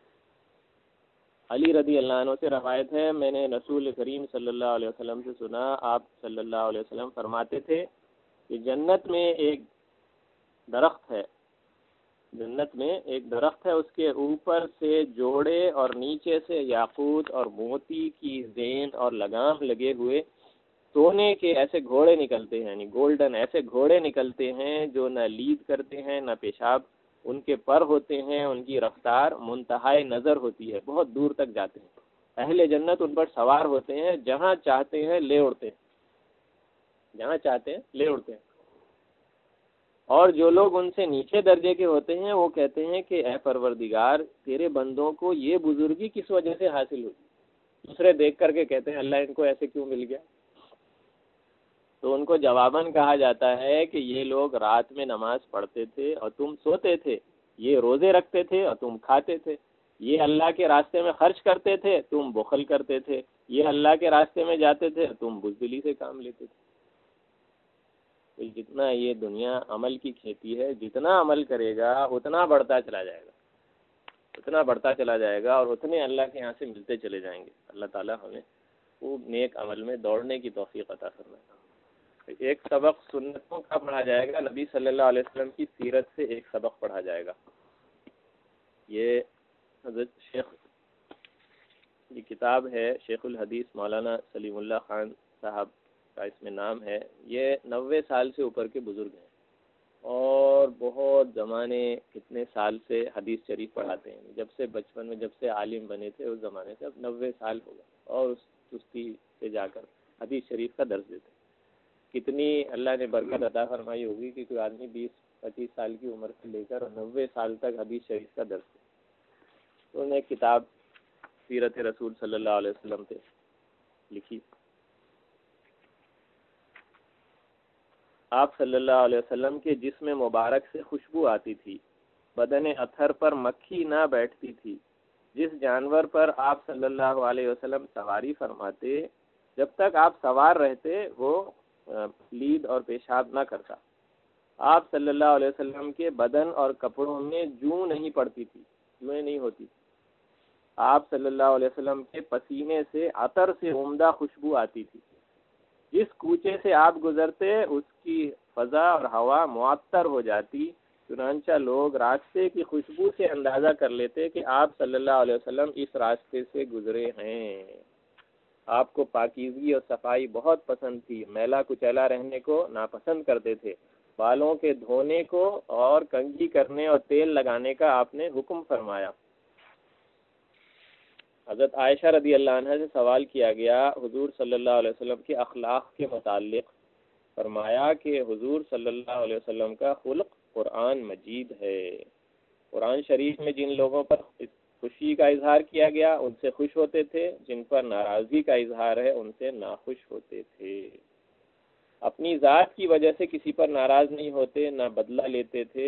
علی رضی اللہ عنہ سے روایت ہے، میں نے رسول کریم صلی اللہ علیہ وسلم سے سنا، آپ صلی اللہ علیہ وسلم فرماتے تھے کہ جنت میں ایک درخت ہے جنت میں ایک درخت ہے اس کے اوپر سے جوڑے اور نیچے سے یاقوت اور موتی کی زین اور لگام لگے ہوئے سونے کے ایسے گھوڑے نکلتے ہیں، یعنی گولڈن ایسے گھوڑے نکلتے ہیں جو نہ لید کرتے ہیں نہ پیشاب. ان کے پر ہوتے ہیں، ان کی رفتار منتہائی نظر ہوتی ہے، بہت دور تک جاتے ہیں. اہل جنت ان پر سوار ہوتے ہیں، جہاں چاہتے ہیں لے اڑتے ہیں جہاں چاہتے ہیں لے اڑتے ہیں. اور جو لوگ ان سے نیچے درجے کے ہوتے ہیں وہ کہتے ہیں کہ اے پروردگار، تیرے بندوں کو یہ بزرگی کس وجہ سے حاصل ہوئی؟ دوسرے دیکھ کر کے کہتے ہیں اللہ ان کو ایسے کیوں مل گیا؟ تو ان کو جواباً کہا جاتا ہے کہ یہ لوگ رات میں نماز پڑھتے تھے اور تم سوتے تھے، یہ روزے رکھتے تھے اور تم کھاتے تھے، یہ اللہ کے راستے میں خرچ کرتے تھے، تم بخل کرتے تھے، یہ اللہ کے راستے میں جاتے تھے، تم بزدلی سے کام لیتے تھے. جتنا یہ دنیا عمل کی کھیتی ہے، جتنا عمل کرے گا اتنا بڑھتا چلا جائے گا اتنا بڑھتا چلا جائے گا اور اتنے اللہ کے یہاں سے ملتے چلے جائیں گے. اللہ تعالیٰ ہمیں خوب نیک عمل میں دوڑنے کی توفیق عطا فرمائے. ایک سبق سنتوں کا پڑھا جائے گا، نبی صلی اللہ علیہ وسلم کی سیرت سے ایک سبق پڑھا جائے گا. یہ حضرت شیخ یہ کتاب ہے شیخ الحدیث مولانا سلیم اللہ خان صاحب کا اس میں نام ہے. یہ نوے سال سے اوپر کے بزرگ ہیں اور بہت زمانے کتنے سال سے حدیث شریف پڑھاتے ہیں. جب سے بچپن میں جب سے عالم بنے تھے اس زمانے سے اب نوے سال ہو گئے اور اس چستی سے جا کر حدیث شریف کا درس دیتے. کتنی اللہ نے برکت عطا فرمائی ہوگی کہ کوئی آدمی بیس پچیس سال کی عمر سے لے کر نوے سال تک حدیث شریف کا درس دے. تو انہوں نے ایک کتاب سیرت رسول صلی اللہ علیہ وسلم پہ لکھی. آپ صلی اللہ علیہ وسلم کے جسم مبارک سے خوشبو آتی تھی، بدن اطہر پر مکھی نہ بیٹھتی تھی. جس جانور پر آپ صلی اللہ علیہ وسلم سواری فرماتے، جب تک آپ سوار رہتے وہ لید اور پیشاب نہ کرتا. آپ صلی اللہ علیہ وسلم کے بدن اور کپڑوں میں جوں نہیں پڑتی تھی، جوئیں نہیں ہوتی. آپ صلی اللہ علیہ وسلم کے پسینے سے عطر سے عمدہ خوشبو آتی تھی. جس کوچے سے آپ گزرتے اس کی فضا اور ہوا معطر ہو جاتی، چنانچہ لوگ راستے کی خوشبو سے اندازہ کر لیتے کہ آپ صلی اللہ علیہ وسلم اس راستے سے گزرے ہیں. آپ کو پاکیزگی اور صفائی بہت پسند تھی، میلا کچیلا رہنے کو ناپسند کرتے تھے. بالوں کے دھونے کو اور کنگھی کرنے اور تیل لگانے کا آپ نے حکم فرمایا. حضرت عائشہ رضی اللہ عنہ سے سوال کیا گیا حضور صلی اللہ علیہ وسلم کے اخلاق کے متعلق. فرمایا کہ حضور صلی اللہ علیہ وسلم کا خلق قرآن مجید ہے. قرآن شریف میں جن لوگوں پر خوشی کا اظہار کیا گیا ان سے خوش ہوتے تھے، جن پر ناراضگی کا اظہار ہے ان سے ناخوش ہوتے تھے. اپنی ذات کی وجہ سے کسی پر ناراض نہیں ہوتے، نہ بدلہ لیتے تھے.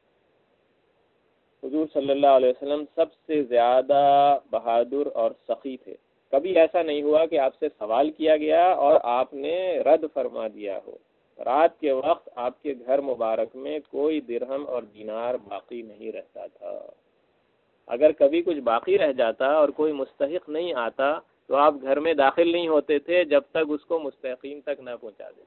حضور صلی اللہ علیہ وسلم سب سے زیادہ بہادر اور سخی تھے. کبھی ایسا نہیں ہوا کہ آپ سے سوال کیا گیا اور آپ نے رد فرما دیا ہو. رات کے وقت آپ کے گھر مبارک میں کوئی درہم اور دینار باقی نہیں رہتا تھا. اگر کبھی کچھ باقی رہ جاتا اور کوئی مستحق نہیں آتا تو آپ گھر میں داخل نہیں ہوتے تھے جب تک اس کو مستحقین تک نہ پہنچا دیتے۔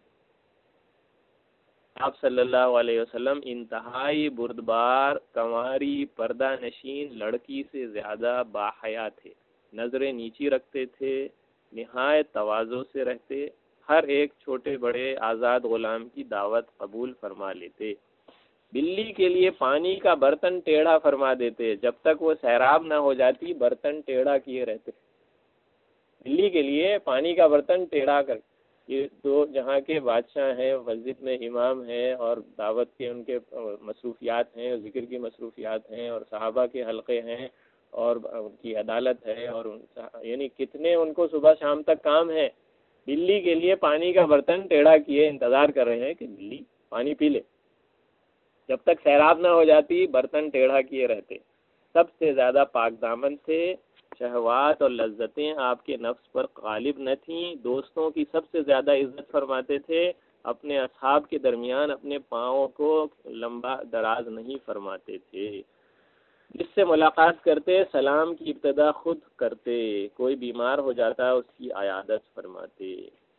آپ صلی اللہ علیہ وسلم انتہائی بردبار، کنواری، پردہ نشین لڑکی سے زیادہ باحیا تھے، نظریں نیچی رکھتے تھے، نہایت تواضع سے رہتے، ہر ایک چھوٹے بڑے آزاد غلام کی دعوت قبول فرما لیتے، بلی کے لیے پانی کا برتن ٹیڑھا فرما دیتے، جب تک وہ سیراب نہ ہو جاتی برتن ٹیڑھا کیے رہتے، بلی کے لیے پانی کا برتن ٹیڑھا کر۔ یہ تو جہاں کے بادشاہ ہیں، مسجد میں امام ہیں، اور دعوت کے ان کے مصروفیات ہیں، ذکر کی مصروفیات ہیں، اور صحابہ کے حلقے ہیں، اور ان کی عدالت ہے، اور ان یعنی کتنے ان کو صبح شام تک کام ہے، بلی کے لیے پانی کا برتن ٹیڑھا کیے انتظار کر رہے ہیں کہ بلی پانی پی لے، جب تک سیراب نہ ہو جاتی برتن ٹیڑھا کیے رہتے، سب سے زیادہ پاک دامن تھے، شہوات اور لذتیں آپ کے نفس پر غالب نہ تھیں، دوستوں کی سب سے زیادہ عزت فرماتے تھے، اپنے اصحاب کے درمیان اپنے پاؤں کو لمبا دراز نہیں فرماتے تھے، جس سے ملاقات کرتے سلام کی ابتدا خود کرتے، کوئی بیمار ہو جاتا اس کی عیادت فرماتے،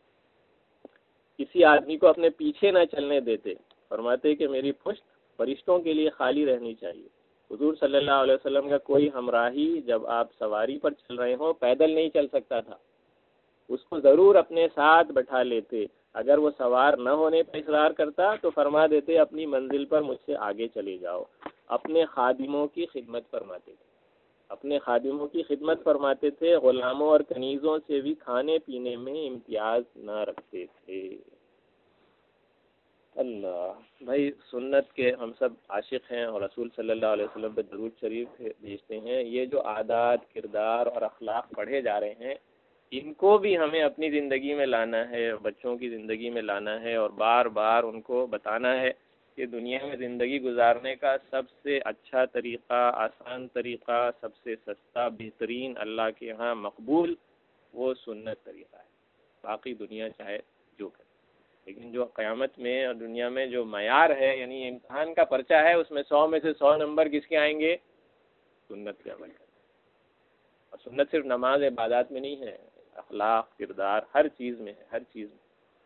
کسی آدمی کو اپنے پیچھے نہ چلنے دیتے، فرماتے کہ میری پشت فرشتوں کے لیے خالی رہنی چاہیے۔ حضور صلی اللہ علیہ وسلم کا کوئی ہمراہی جب آپ سواری پر چل رہے ہوں پیدل نہیں چل سکتا تھا، اس کو ضرور اپنے ساتھ بٹھا لیتے، اگر وہ سوار نہ ہونے پر اصرار کرتا تو فرما دیتے اپنی منزل پر مجھ سے آگے چلے جاؤ۔ اپنے خادموں کی خدمت فرماتے تھے اپنے خادموں کی خدمت فرماتے تھے غلاموں اور کنیزوں سے بھی کھانے پینے میں امتیاز نہ رکھتے تھے۔ اللہ بھائی، سنت کے ہم سب عاشق ہیں اور رسول صلی اللہ علیہ وسلم پہ درود شریف بھیجتے ہیں، یہ جو عادات، کردار اور اخلاق پڑھے جا رہے ہیں ان کو بھی ہمیں اپنی زندگی میں لانا ہے، بچوں کی زندگی میں لانا ہے، اور بار بار ان کو بتانا ہے کہ دنیا میں زندگی گزارنے کا سب سے اچھا طریقہ، آسان طریقہ، سب سے سستا، بہترین، اللہ کے ہاں مقبول وہ سنت طریقہ ہے، باقی دنیا چاہے جو کرے، لیکن جو قیامت میں اور دنیا میں جو معیار ہے، یعنی امتحان کا پرچہ ہے، اس میں سو میں سے سو نمبر کس کے آئیں گے؟ سنت کے عمل کریں۔ اور سنت صرف نماز عبادات میں نہیں ہے، اخلاق، کردار، ہر چیز میں ہے، ہر چیز میں۔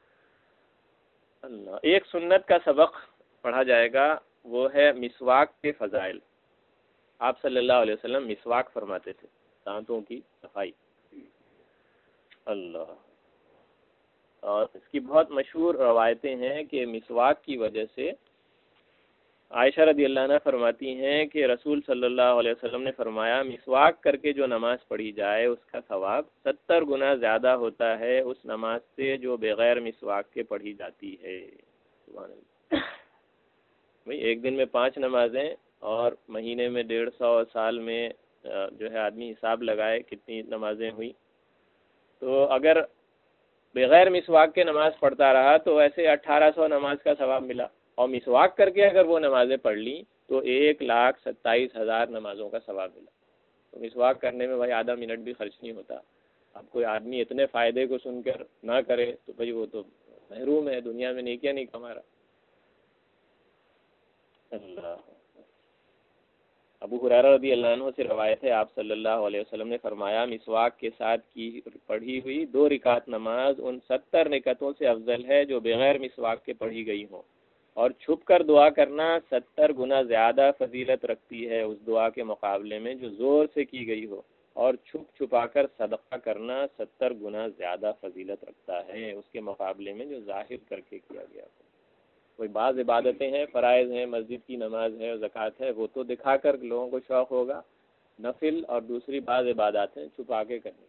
اللہ، ایک سنت کا سبق پڑھا جائے گا، وہ ہے مسواک کے فضائل۔ آپ صلی اللہ علیہ وسلم مسواک فرماتے تھے، دانتوں کی صفائی۔ اللہ، اور اس کی بہت مشہور روایتیں ہیں کہ مسواک کی وجہ سے عائشہ رضی اللہ عنہ فرماتی ہیں کہ رسول صلی اللہ علیہ وسلم نے فرمایا مسواک کر کے جو نماز پڑھی جائے اس کا ثواب ستر گنا زیادہ ہوتا ہے اس نماز سے جو بغیر مسواک کے پڑھی جاتی ہے۔ سبحان اللہ، بھئی ایک دن میں پانچ نمازیں اور مہینے میں ڈیڑھ سو، سال میں جو ہے آدمی حساب لگائے کتنی نمازیں ہوئی، تو اگر بغیر مسواک کے نماز پڑھتا رہا تو ایسے اٹھارہ سو نماز کا ثواب ملا، اور مسواک کر کے اگر وہ نمازیں پڑھ لیں تو ایک لاکھ ستائیس ہزار نمازوں کا ثواب ملا۔ تو مسواک کرنے میں بھائی آدھا منٹ بھی خرچ نہیں ہوتا۔ اب کوئی آدمی اتنے فائدے کو سن کر نہ کرے تو بھائی وہ تو محروم ہے، دنیا میں نیکیاں نہیں کما رہا۔ اللہ، ابو ہریرہ رضی اللہ عنہ سے روایت ہے، آپ صلی اللہ علیہ وسلم نے فرمایا مسواک کے ساتھ کی پڑھی ہوئی دو رکعت نماز ان ستر رکعتوں سے افضل ہے جو بغیر مسواک کے پڑھی گئی ہوں، اور چھپ کر دعا کرنا ستر گنا زیادہ فضیلت رکھتی ہے اس دعا کے مقابلے میں جو زور سے کی گئی ہو، اور چھپ چھپا کر صدقہ کرنا ستر گنا زیادہ فضیلت رکھتا ہے اس کے مقابلے میں جو ظاہر کر کے کیا گیا ہو۔ کوئی بعض عبادتیں ہیں، فرائض ہیں، مسجد کی نماز ہے، زکوٰۃ ہے، وہ تو دکھا کر لوگوں کو شوق ہوگا، نفل، اور دوسری بعض عبادات ہیں چھپا کے کرنی۔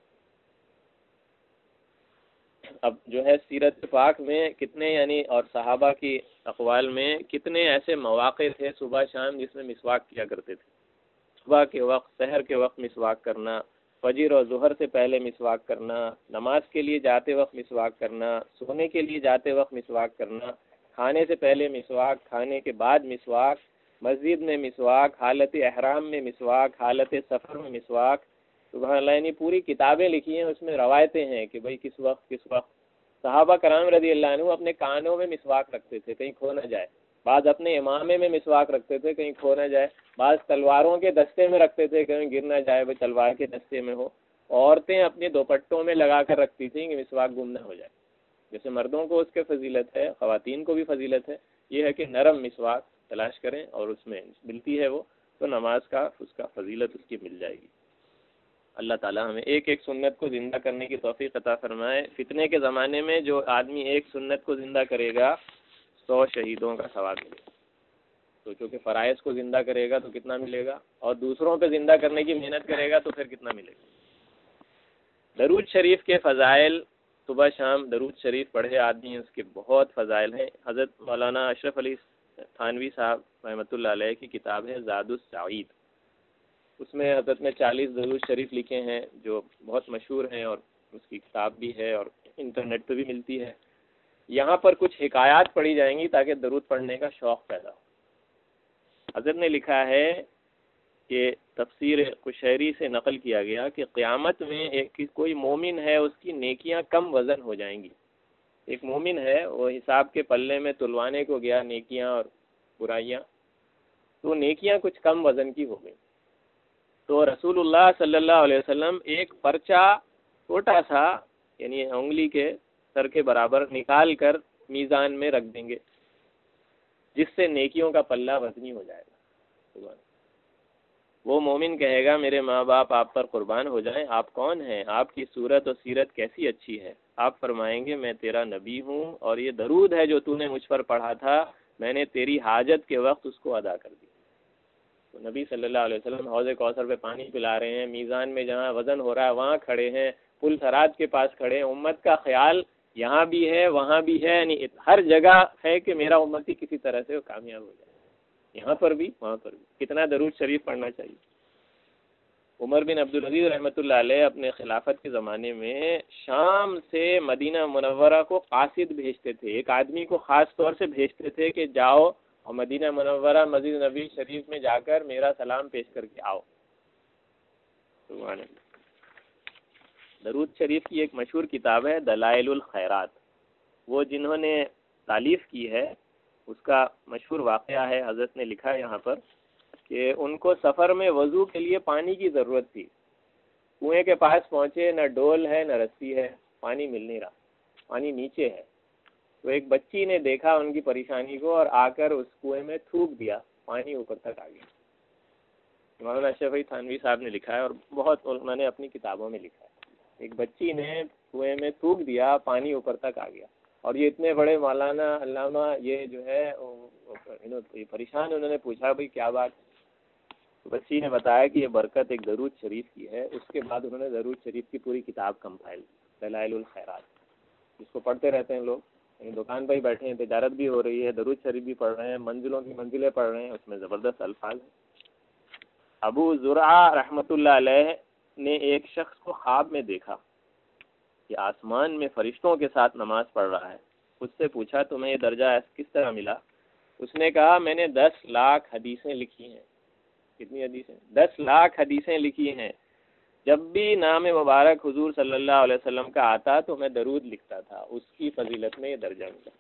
اب جو ہے سیرت پاک میں کتنے یعنی اور صحابہ کی اقوال میں کتنے ایسے مواقع تھے صبح شام جس میں مسواک کیا کرتے تھے۔ صبح کے وقت، سحر کے وقت مسواک کرنا، فجر اور ظہر سے پہلے مسواک کرنا، نماز کے لیے جاتے وقت مسواک کرنا، سونے کے لیے جاتے وقت مسواک کرنا، کھانے سے پہلے مسواک، کھانے کے بعد مسواک، مسجد میں مسواک، حالت احرام میں مسواک، حالت سفر میں مسواک۔ سبحان اللہ، یعنی پوری کتابیں لکھی ہیں، اس میں روایتیں ہیں کہ بھئی کس وقت کس وقت۔ صحابہ کرام رضی اللہ عنہ اپنے کانوں میں مسواک رکھتے تھے کہیں کھو نہ جائے، بعض اپنے امامے میں مسواک رکھتے تھے کہیں کھو نہ جائے، بعض تلواروں کے دستے میں رکھتے تھے کہیں گر نہ جائے، بھئی تلوار کے دستے میں ہو۔ عورتیں اپنے دوپٹوں میں لگا کر رکھتی تھیں کہ مسواک گم نہ ہو جائے. جیسے مردوں کو اس کے فضیلت ہے، خواتین کو بھی فضیلت ہے. یہ ہے کہ نرم مسواک تلاش کریں اور اس میں ملتی ہے وہ، تو نماز کا اس کا فضیلت اس کی مل جائے گی. اللہ تعالیٰ ہمیں ایک ایک سنت کو زندہ کرنے کی توفیق عطا فرمائے. فتنے کے زمانے میں جو آدمی ایک سنت کو زندہ کرے گا سو شہیدوں کا ثواب ملے گا. تو چونکہ فرائض کو زندہ کرے گا تو کتنا ملے گا، اور دوسروں پہ زندہ کرنے کی محنت کرے گا تو پھر کتنا ملے گا. درود شریف کے فضائل، صبح شام درود شریف پڑھے آدمی، اس کے بہت فضائل ہیں. حضرت مولانا اشرف علی تھانوی صاحب رحمۃ اللہ علیہ کی کتاب ہے زاد السعید، اس میں حضرت نے چالیس درود شریف لکھے ہیں جو بہت مشہور ہیں، اور اس کی کتاب بھی ہے اور انٹرنیٹ پہ بھی ملتی ہے. یہاں پر کچھ حکایات پڑھی جائیں گی تاکہ درود پڑھنے کا شوق پیدا ہو. حضرت نے لکھا ہے کہ تفسیر قشیری سے نقل کیا گیا کہ قیامت میں ایک کوئی مومن ہے، اس کی نیکیاں کم وزن ہو جائیں گی. ایک مومن ہے، وہ حساب کے پلے میں تلوانے کو گیا نیکیاں اور برائیاں، تو نیکیاں کچھ کم وزن کی ہو گئی. تو رسول اللہ صلی اللہ علیہ وسلم ایک پرچہ چھوٹا سا، یعنی انگلی کے سر کے برابر نکال کر میزان میں رکھ دیں گے، جس سے نیکیوں کا پلہ وزنی ہو جائے گا. وہ مومن کہے گا میرے ماں باپ آپ پر قربان ہو جائیں، آپ کون ہیں، آپ کی صورت و سیرت کیسی اچھی ہے. آپ فرمائیں گے میں تیرا نبی ہوں، اور یہ درود ہے جو تو نے مجھ پر پڑھا تھا، میں نے تیری حاجت کے وقت اس کو ادا کر دیا. تو نبی صلی اللہ علیہ وسلم حوض کوثر پہ پانی پلا رہے ہیں، میزان میں جہاں وزن ہو رہا ہے وہاں کھڑے ہیں، پل صراط کے پاس کھڑے ہیں. امت کا خیال یہاں بھی ہے وہاں بھی ہے، یعنی ہر جگہ ہے کہ میرا امتی کسی طرح سے وہ کامیاب ہو جائے، یہاں پر بھی وہاں پر بھی. کتنا درود شریف پڑھنا چاہیے. عمر بن عبدالعزیز رحمۃ اللہ علیہ اپنے خلافت کے زمانے میں شام سے مدینہ منورہ کو قاصد بھیجتے تھے. ایک آدمی کو خاص طور سے بھیجتے تھے کہ جاؤ اور مدینہ منورہ مسجد نبی شریف میں جا کر میرا سلام پیش کر کے آؤ. سبحان اللہ. درود شریف کی ایک مشہور کتاب ہے دلائل الخیرات، وہ جنہوں نے تالیف کی ہے اس کا مشہور واقعہ ہے. حضرت نے لکھا ہے یہاں پر کہ ان کو سفر میں وضو کے لیے پانی کی ضرورت تھی. کنویں کے پاس پہنچے، نہ ڈول ہے نہ رسی ہے، پانی مل نہیں رہا، پانی نیچے ہے. تو ایک بچی نے دیکھا ان کی پریشانی کو اور آ کر اس کنویں میں تھوک دیا، پانی اوپر تک آ گیا. مولانا اشرف علی تھانوی صاحب نے لکھا ہے اور بہت انہوں نے اپنی کتابوں میں لکھا ہے، ایک بچی نے کنویں میں تھوک دیا، پانی اوپر تک آ گیا. اور یہ اتنے بڑے مولانا علامہ یہ جو ہے پریشان، انہوں نے پوچھا بھائی کیا بات. بچی نے بتایا کہ یہ برکت ایک درود شریف کی ہے. اس کے بعد انہوں نے درود شریف کی پوری کتاب کمپائل کی، دلائل الخیرات، جس کو پڑھتے رہتے ہیں لوگ. دکان پہ ہی بیٹھے ہیں، تجارت بھی ہو رہی ہے، درود شریف بھی پڑھ رہے ہیں، منزلوں کی منزلیں پڑھ رہے ہیں. اس میں زبردست الفاظ ہیں. ابو زرعہ رحمۃ اللہ علیہ نے ایک شخص کو خواب میں دیکھا کہ آسمان میں فرشتوں کے ساتھ نماز پڑھ رہا ہے. اس سے پوچھا تمہیں یہ درجہ کس طرح ملا؟ اس نے کہا میں نے دس لاکھ حدیثیں لکھی ہیں. کتنی حدیثیں؟ دس لاکھ حدیثیں لکھی ہیں. جب بھی نام مبارک حضور صلی اللہ علیہ وسلم کا آتا تو میں درود لکھتا تھا، اس کی فضیلت میں یہ درجہ ملا.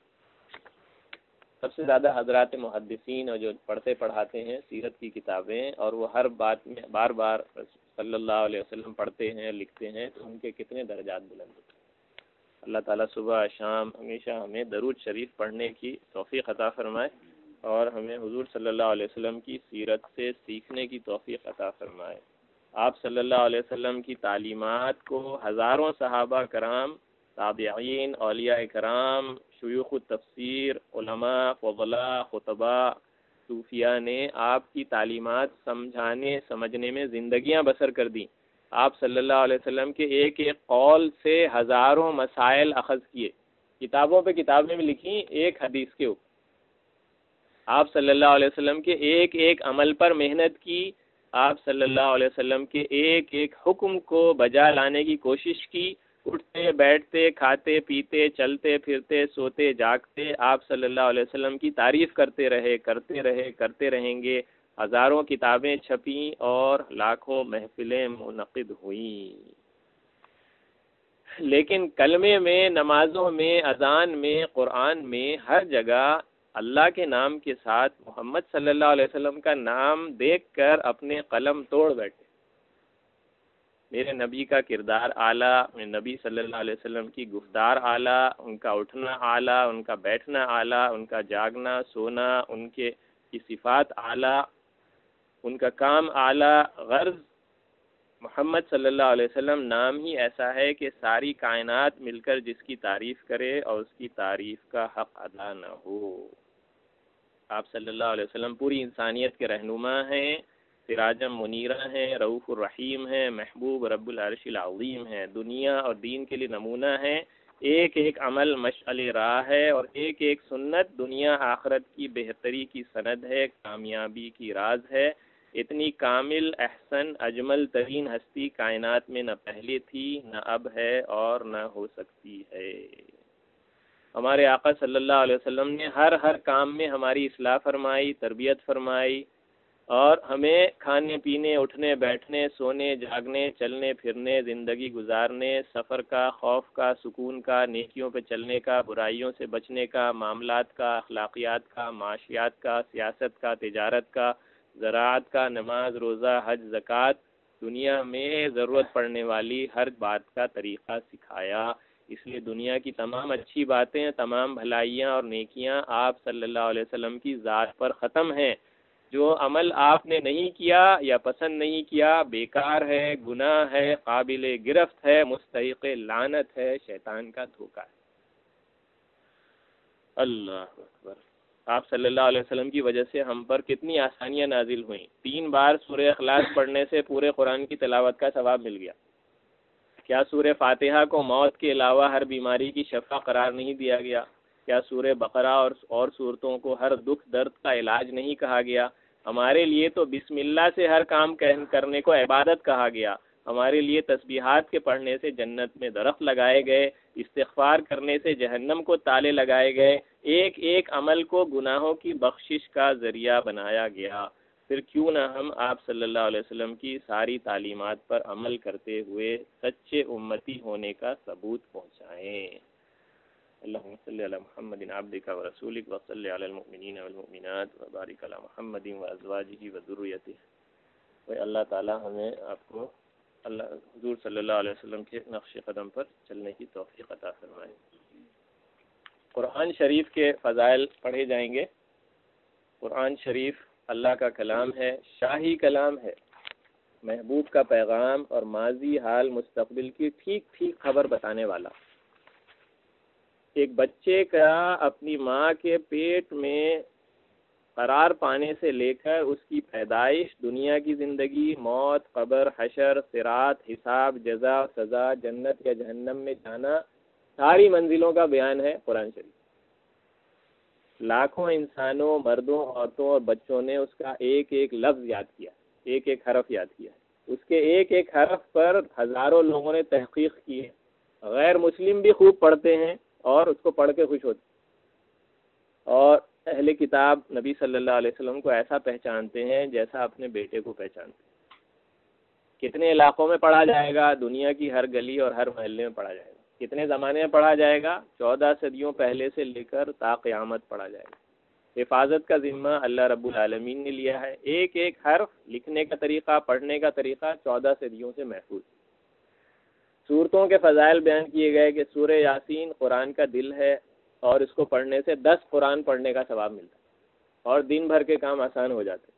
سب سے زیادہ حضرات محدثین اور جو پڑھتے پڑھاتے ہیں سیرت کی کتابیں، اور وہ ہر بات میں بار بار صلی اللہ علیہ وسلم پڑھتے ہیں لکھتے ہیں، تو ان کے کتنے درجات بلند ہوتے ہیں. اللہ تعالیٰ صبح شام ہمیشہ ہمیں درود شریف پڑھنے کی توفیق عطا فرمائے، اور ہمیں حضور صلی اللہ علیہ وسلم کی سیرت سے سیکھنے کی توفیق عطا فرمائے. آپ صلی اللہ علیہ وسلم کی تعلیمات کو ہزاروں صحابہ کرام، تابعین، اولیاء کرام، شیوخ التفسیر، علماء، فضلاء، خطباء، صوفیاء نے آپ کی تعلیمات سمجھانے سمجھنے میں زندگیاں بسر کر دیں. آپ صلی اللہ علیہ وسلم کے ایک ایک قول سے ہزاروں مسائل اخذ کیے، کتابوں پہ کتابیں بھی لکھیں ایک حدیث کے اوپر. آپ صلی اللہ علیہ وسلم کے ایک ایک عمل پر محنت کی، آپ صلی اللہ علیہ وسلم کے ایک ایک حکم کو بجا لانے کی کوشش کی. اٹھتے بیٹھتے کھاتے پیتے چلتے پھرتے سوتے جاگتے آپ صلی اللہ علیہ وسلم کی تعریف کرتے رہے کرتے رہے کرتے رہیں گے. ہزاروں کتابیں چھپیں اور لاکھوں محفلیں منعقد ہوئیں، لیکن کلمے میں، نمازوں میں، اذان میں، قرآن میں، ہر جگہ اللہ کے نام کے ساتھ محمد صلی اللہ علیہ وسلم کا نام دیکھ کر اپنے قلم توڑ بیٹھے. میرے نبی کا کردار اعلیٰ، میرے نبی صلی اللہ علیہ وسلم کی گفتار اعلیٰ، ان کا اٹھنا اعلیٰ، ان کا بیٹھنا اعلیٰ، ان کا جاگنا سونا، ان کے کی صفات اعلیٰ، ان کا کام اعلیٰ. غرض محمد صلی اللہ علیہ وسلم نام ہی ایسا ہے کہ ساری کائنات مل کر جس کی تعریف کرے اور اس کی تعریف کا حق ادا نہ ہو. آپ صلی اللہ علیہ وسلم پوری انسانیت کے رہنما ہیں، سراجم منیرہ ہیں، رؤوف الرحیم ہیں، محبوب رب العرش العظیم ہیں، دنیا اور دین کے لیے نمونہ ہیں. ایک ایک عمل مشعل راہ ہے اور ایک ایک سنت دنیا آخرت کی بہتری کی سند ہے، کامیابی کی راز ہے. اتنی کامل، احسن، اجمل ترین ہستی کائنات میں نہ پہلے تھی، نہ اب ہے اور نہ ہو سکتی ہے. ہمارے آقا صلی اللہ علیہ وسلم نے ہر ہر کام میں ہماری اصلاح فرمائی، تربیت فرمائی اور ہمیں کھانے پینے، اٹھنے بیٹھنے، سونے جاگنے، چلنے پھرنے، زندگی گزارنے، سفر کا، خوف کا، سکون کا، نیکیوں پہ چلنے کا، برائیوں سے بچنے کا، معاملات کا، اخلاقیات کا، معاشیات کا، سیاست کا، تجارت کا، زراعت کا، نماز روزہ حج زکوٰۃ، دنیا میں ضرورت پڑنے والی ہر بات کا طریقہ سکھایا. اس لیے دنیا کی تمام اچھی باتیں، تمام بھلائیاں اور نیکیاں آپ صلی اللہ علیہ وسلم کی ذات پر ختم ہیں. جو عمل آپ نے نہیں کیا یا پسند نہیں کیا بیکار ہے، گناہ ہے، قابل گرفت ہے، مستحق لعنت ہے، شیطان کا دھوکہ ہے. اللہ اکبر. آپ صلی اللہ علیہ وسلم کی وجہ سے ہم پر کتنی آسانیاں نازل ہوئیں. تین بار سورہ اخلاص پڑھنے سے پورے قرآن کی تلاوت کا ثواب مل گیا. کیا سورہ فاتحہ کو موت کے علاوہ ہر بیماری کی شفا قرار نہیں دیا گیا؟ کیا سورہ بقرہ اور اور صورتوں کو ہر دکھ درد کا علاج نہیں کہا گیا؟ ہمارے لیے تو بسم اللہ سے ہر کام کرنے کو عبادت کہا گیا. ہمارے لیے تسبیحات کے پڑھنے سے جنت میں درخت لگائے گئے، استغفار کرنے سے جہنم کو تالے لگائے گئے، ایک ایک عمل کو گناہوں کی بخشش کا ذریعہ بنایا گیا. پھر کیوں نہ ہم آپ صلی اللہ علیہ وسلم کی ساری تعلیمات پر عمل کرتے ہوئے سچے امتی ہونے کا ثبوت پہنچائیں. اللہم صلی علی محمد عبدک و رسولک و صلی علی المؤمنین والمؤمنات و بارک علی محمد و ازواجہ و ذریتہ. اللہ تعالی ہمیں آپ کو اللہ حضور صلی اللہ علیہ وسلم کے نقش قدم پر چلنے کی توفیق عطا فرمائے. قرآن شریف کے فضائل پڑھے جائیں گے. قرآن شریف اللہ کا کلام ہے، شاہی کلام ہے، محبوب کا پیغام اور ماضی حال مستقبل کی ٹھیک ٹھیک خبر بتانے والا. ایک بچے کا اپنی ماں کے پیٹ میں قرار پانے سے لے کر اس کی پیدائش، دنیا کی زندگی، موت، قبر، حشر، صراط، حساب، جزا، سزا، جنت یا جہنم میں جانا، ساری منزلوں کا بیان ہے قرآن شریف. لاکھوں انسانوں، مردوں، عورتوں اور بچوں نے اس کا ایک ایک لفظ یاد کیا، ایک ایک حرف یاد کیا. اس کے ایک ایک حرف پر ہزاروں لوگوں نے تحقیق کی ہے. غیر مسلم بھی خوب پڑھتے ہیں اور اس کو پڑھ کے خوش ہوتے ہیں. اور اہل کتاب نبی صلی اللہ علیہ وسلم کو ایسا پہچانتے ہیں جیسا اپنے بیٹے کو پہچانتے ہیں. کتنے علاقوں میں پڑھا جائے گا؟ دنیا کی ہر گلی اور ہر محلے میں پڑھا جائے گا. کتنے زمانے میں پڑھا جائے گا؟ چودہ صدیوں پہلے سے لے کر تا قیامت پڑھا جائے گا. حفاظت کا ذمہ اللہ رب العالمین نے لیا ہے. ایک ایک حرف لکھنے کا طریقہ، پڑھنے کا طریقہ چودہ صدیوں سے محفوظ. سورتوں کے فضائل بیان کیے گئے کہ سورہ یاسین قرآن کا دل ہے اور اس کو پڑھنے سے دس قرآن پڑھنے کا ثواب ملتا ہے اور دن بھر کے کام آسان ہو جاتے ہیں.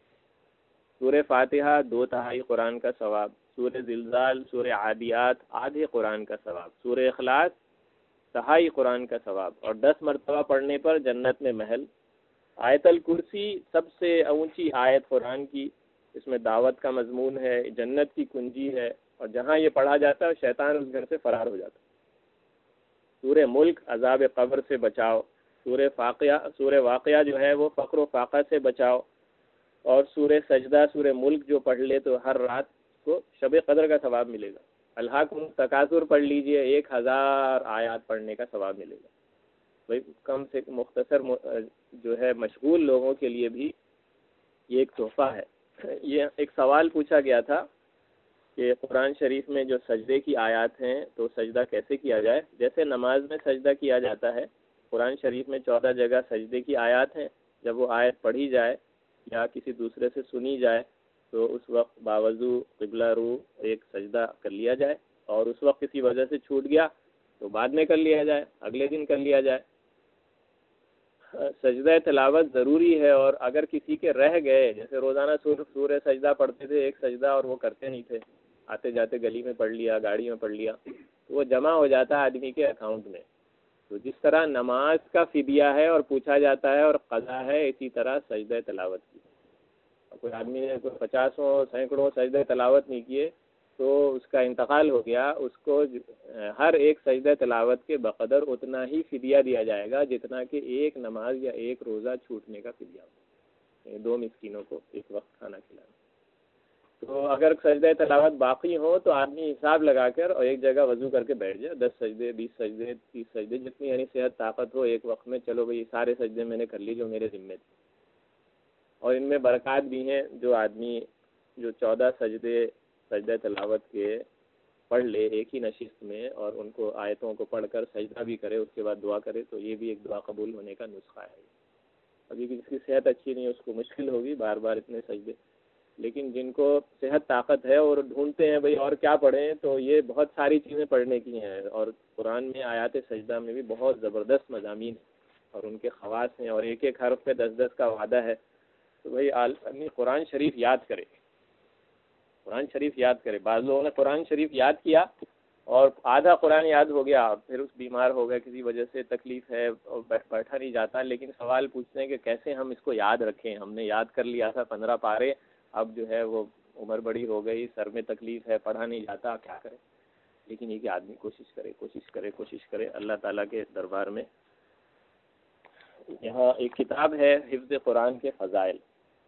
سورہ فاتحہ دو تہائی قرآن کا ثواب. سورہ زلزال، سورہ عادیات آدھے قرآن کا ثواب. سورہ اخلاص تہائی قرآن کا ثواب اور دس مرتبہ پڑھنے پر جنت میں محل. آیت الکرسی سب سے اونچی آیت قرآن کی، اس میں دعوت کا مضمون ہے، جنت کی کنجی ہے اور جہاں یہ پڑھا جاتا ہے شیطان اس گھر سے فرار ہو جاتا ہے. سورہ ملک عذاب قبر سے بچاؤ. سورہ واقعہ سورہ واقعہ جو ہے وہ فقر و فاقہ سے بچاؤ. اور سورہ سجدہ، سورہ ملک جو پڑھ لے تو ہر رات کو شب قدر کا ثواب ملے گا. الہاکم التکاثر پڑھ لیجئے، ایک ہزار آیات پڑھنے کا ثواب ملے گا. بھائی کم سے مختصر جو ہے مشغول لوگوں کے لیے بھی یہ ایک تحفہ ہے. یہ ایک سوال پوچھا گیا تھا کہ قرآن شریف میں جو سجدے کی آیات ہیں تو سجدہ کیسے کیا جائے؟ جیسے نماز میں سجدہ کیا جاتا ہے، قرآن شریف میں چودہ جگہ سجدے کی آیات ہیں. جب وہ آیت پڑھی جائے یا کسی دوسرے سے سنی جائے تو اس وقت باوضو قبلہ رو ایک سجدہ کر لیا جائے، اور اس وقت کسی وجہ سے چھوٹ گیا تو بعد میں کر لیا جائے، اگلے دن کر لیا جائے۔ سجدہ تلاوت ضروری ہے، اور اگر کسی کے رہ گئے، جیسے روزانہ سور سورہ سجدہ پڑھتے تھے ایک سجدہ اور وہ کرتے نہیں تھے، آتے جاتے گلی میں پڑھ لیا، گاڑی میں پڑھ لیا، تو وہ جمع ہو جاتا ہے آدمی کے اکاؤنٹ میں۔ تو جس طرح نماز کا فدیہ ہے اور پوچھا جاتا ہے اور قضا ہے، اسی طرح سجدہ تلاوت کی۔ کوئی آدمی نے کوئی پچاسوں سینکڑوں سجدہ تلاوت نہیں کیے تو اس کا انتقال ہو گیا، اس کو ہر ایک سجدہ تلاوت کے بقدر اتنا ہی فدیہ دیا جائے گا جتنا کہ ایک نماز یا ایک روزہ چھوٹنے کا فدیہ ہو، دو مسکینوں کو ایک وقت کھانا کھلانا۔ تو اگر سجدہ تلاوت باقی ہو تو آدمی حساب لگا کر اور ایک جگہ وضو کر کے بیٹھ جائے، دس سجدے، بیس سجدے، تیس سجدے، جتنی یعنی صحت طاقت ہو ایک وقت میں، چلو بھئی سارے سجدے میں نے کر لی جو میرے ذمے تھے۔ اور ان میں برکات بھی ہیں، جو آدمی جو چودہ سجدے سجدہ تلاوت کے پڑھ لے ایک ہی نشست میں، اور ان کو آیتوں کو پڑھ کر سجدہ بھی کرے، اس کے بعد دعا کرے، تو یہ بھی ایک دعا قبول ہونے کا نسخہ ہے۔ ابھی کسی کی صحت اچھی نہیں ہے، اس کو مشکل ہوگی بار بار اتنے سجدے، لیکن جن کو صحت طاقت ہے اور ڈھونڈتے ہیں بھئی اور کیا پڑھیں، تو یہ بہت ساری چیزیں پڑھنے کی ہیں، اور قرآن میں آیات سجدہ میں بھی بہت زبردست مضامین ہیں اور ان کے خواص ہیں، اور ایک ایک حرف پہ دس دس کا وعدہ ہے۔ تو بھئی آدمی قرآن شریف یاد کرے، قرآن شریف یاد کرے۔ بعض لوگوں نے قرآن شریف یاد کیا اور آدھا قرآن یاد ہو گیا، پھر اس بیمار ہو گئے، کسی وجہ سے تکلیف ہے اور بیٹھا نہیں جاتا، لیکن سوال پوچھتے ہیں کہ کیسے ہم اس کو یاد رکھیں، ہم نے یاد کر لیا تھا پندرہ پارے، اب جو ہے وہ عمر بڑی ہو گئی، سر میں تکلیف ہے، پڑھا نہیں جاتا، کیا کرے؟ لیکن یہ کہ آدمی کوشش کرے کوشش کرے کوشش کرے اللہ تعالیٰ کے دربار میں۔ یہاں ایک کتاب ہے حفظ قرآن کے فضائل۔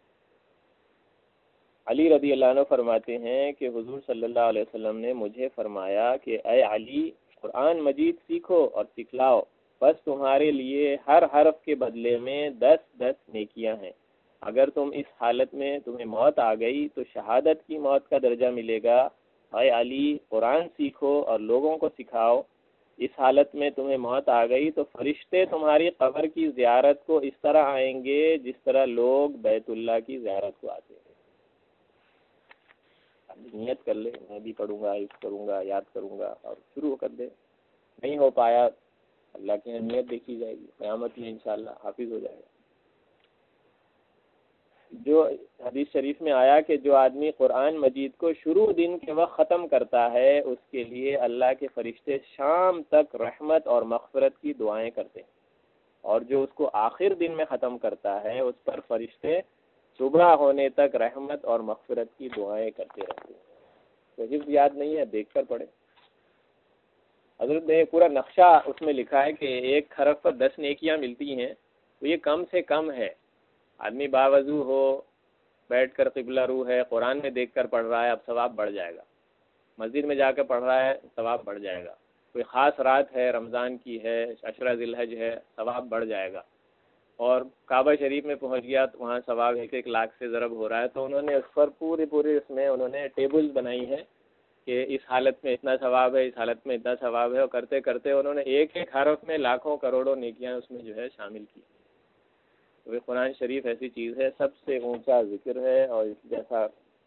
علی رضی اللہ عنہ فرماتے ہیں کہ حضور صلی اللہ علیہ وسلم نے مجھے فرمایا کہ اے علی، قرآن مجید سیکھو اور سکھلاؤ، بس تمہارے لیے ہر حرف کے بدلے میں دس دس نیکیاں ہیں۔ اگر تم اس حالت میں تمہیں موت آ گئی تو شہادت کی موت کا درجہ ملے گا۔ اے علی، قرآن سیکھو اور لوگوں کو سکھاؤ، اس حالت میں تمہیں موت آ گئی تو فرشتے تمہاری قبر کی زیارت کو اس طرح آئیں گے جس طرح لوگ بیت اللہ کی زیارت کو آتے ہیں۔ نیت کر لے، میں بھی پڑھوں گا، حفظ کروں گا، یاد کروں گا، اور شروع کر دے۔ نہیں ہو پایا، اللہ کی نیت دیکھی جائے گی، قیامت میں انشاءاللہ حافظ ہو جائے گا۔ جو حدیث شریف میں آیا کہ جو آدمی قرآن مجید کو شروع دن کے وقت ختم کرتا ہے، اس کے لیے اللہ کے فرشتے شام تک رحمت اور مغفرت کی دعائیں کرتے ہیں، اور جو اس کو آخر دن میں ختم کرتا ہے اس پر فرشتے صبح ہونے تک رحمت اور مغفرت کی دعائیں کرتے رہتے ہیں۔ تو حفظ یاد نہیں ہے، دیکھ کر پڑھے۔ حضرت نے پورا نقشہ اس میں لکھا ہے کہ ایک حرف پر دس نیکیاں ملتی ہیں، تو یہ کم سے کم ہے۔ آدمی باوضو ہو، بیٹھ کر قبلہ رو ہے، قرآن میں دیکھ کر پڑھ رہا ہے، اب ثواب بڑھ جائے گا۔ مسجد میں جا کر پڑھ رہا ہے، ثواب بڑھ جائے گا۔ کوئی خاص رات ہے، رمضان کی ہے، عشرہ ذی الحج ہے، ثواب بڑھ جائے گا۔ اور کعبہ شریف میں پہنچ گیا تو وہاں ثواب ایک ایک لاکھ سے ضرب ہو رہا ہے۔ تو انہوں نے اس پر پوری پوری اس میں انہوں نے ٹیبلز بنائی ہیں کہ اس حالت میں اتنا ثواب ہے، اس حالت میں اتنا ثواب ہے، اور کرتے کرتے انہوں نے ایک ایک حرف میں لاکھوں کروڑوں نیکیاں اس میں جو ہے شامل کی۔ تو یہ قرآن شریف ایسی چیز ہے، سب سے اونچا ذکر ہے، اور اس جیسا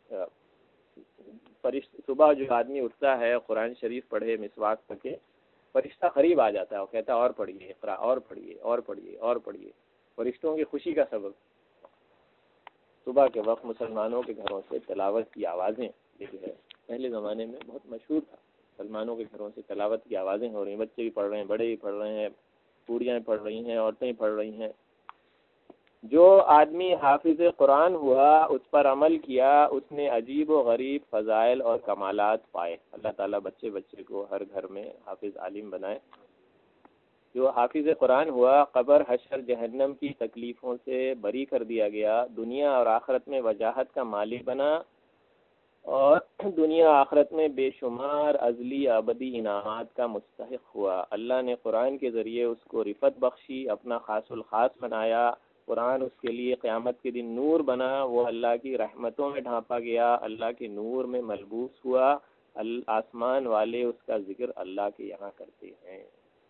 فرشتہ صبح جو آدمی اٹھتا ہے قرآن شریف پڑھے، مسواک کر کے، فرشتہ قریب آ جاتا ہے اور کہتا ہے اور پڑھیے، اقرا، اور پڑھیے اور پڑھیے اور پڑھیے۔ فرشتوں کی خوشی کا سبب صبح کے وقت مسلمانوں کے گھروں سے تلاوت کی آوازیں، یہ جو ہے پہلے زمانے میں بہت مشہور تھا، مسلمانوں کے گھروں سے تلاوت کی آوازیں ہو رہی ہیں، بچے بھی پڑھ رہے ہیں، بڑے بھی پڑھ رہے ہیں، بوڑھیاں پڑھ رہی ہیں، عورتیں پڑھ رہی ہیں۔ جو آدمی حافظ قرآن ہوا، اس پر عمل کیا، اس نے عجیب و غریب فضائل اور کمالات پائے۔ اللہ تعالیٰ بچے بچے کو ہر گھر میں حافظ عالم بنائے۔ جو حافظ قرآن ہوا، قبر، حشر، جہنم کی تکلیفوں سے بری کر دیا گیا، دنیا اور آخرت میں وجاہت کا مالک بنا، اور دنیا آخرت میں بے شمار ازلی ابدی انعامات کا مستحق ہوا۔ اللہ نے قرآن کے ذریعے اس کو رفت بخشی، اپنا خاص الخاص بنایا۔ قرآن اس کے لیے قیامت کے دن نور بنا، وہ اللہ کی رحمتوں میں ڈھانپا گیا، اللہ کے نور میں ملبوس ہوا۔ آسمان والے اس کا ذکر اللہ کے یہاں کرتے ہیں۔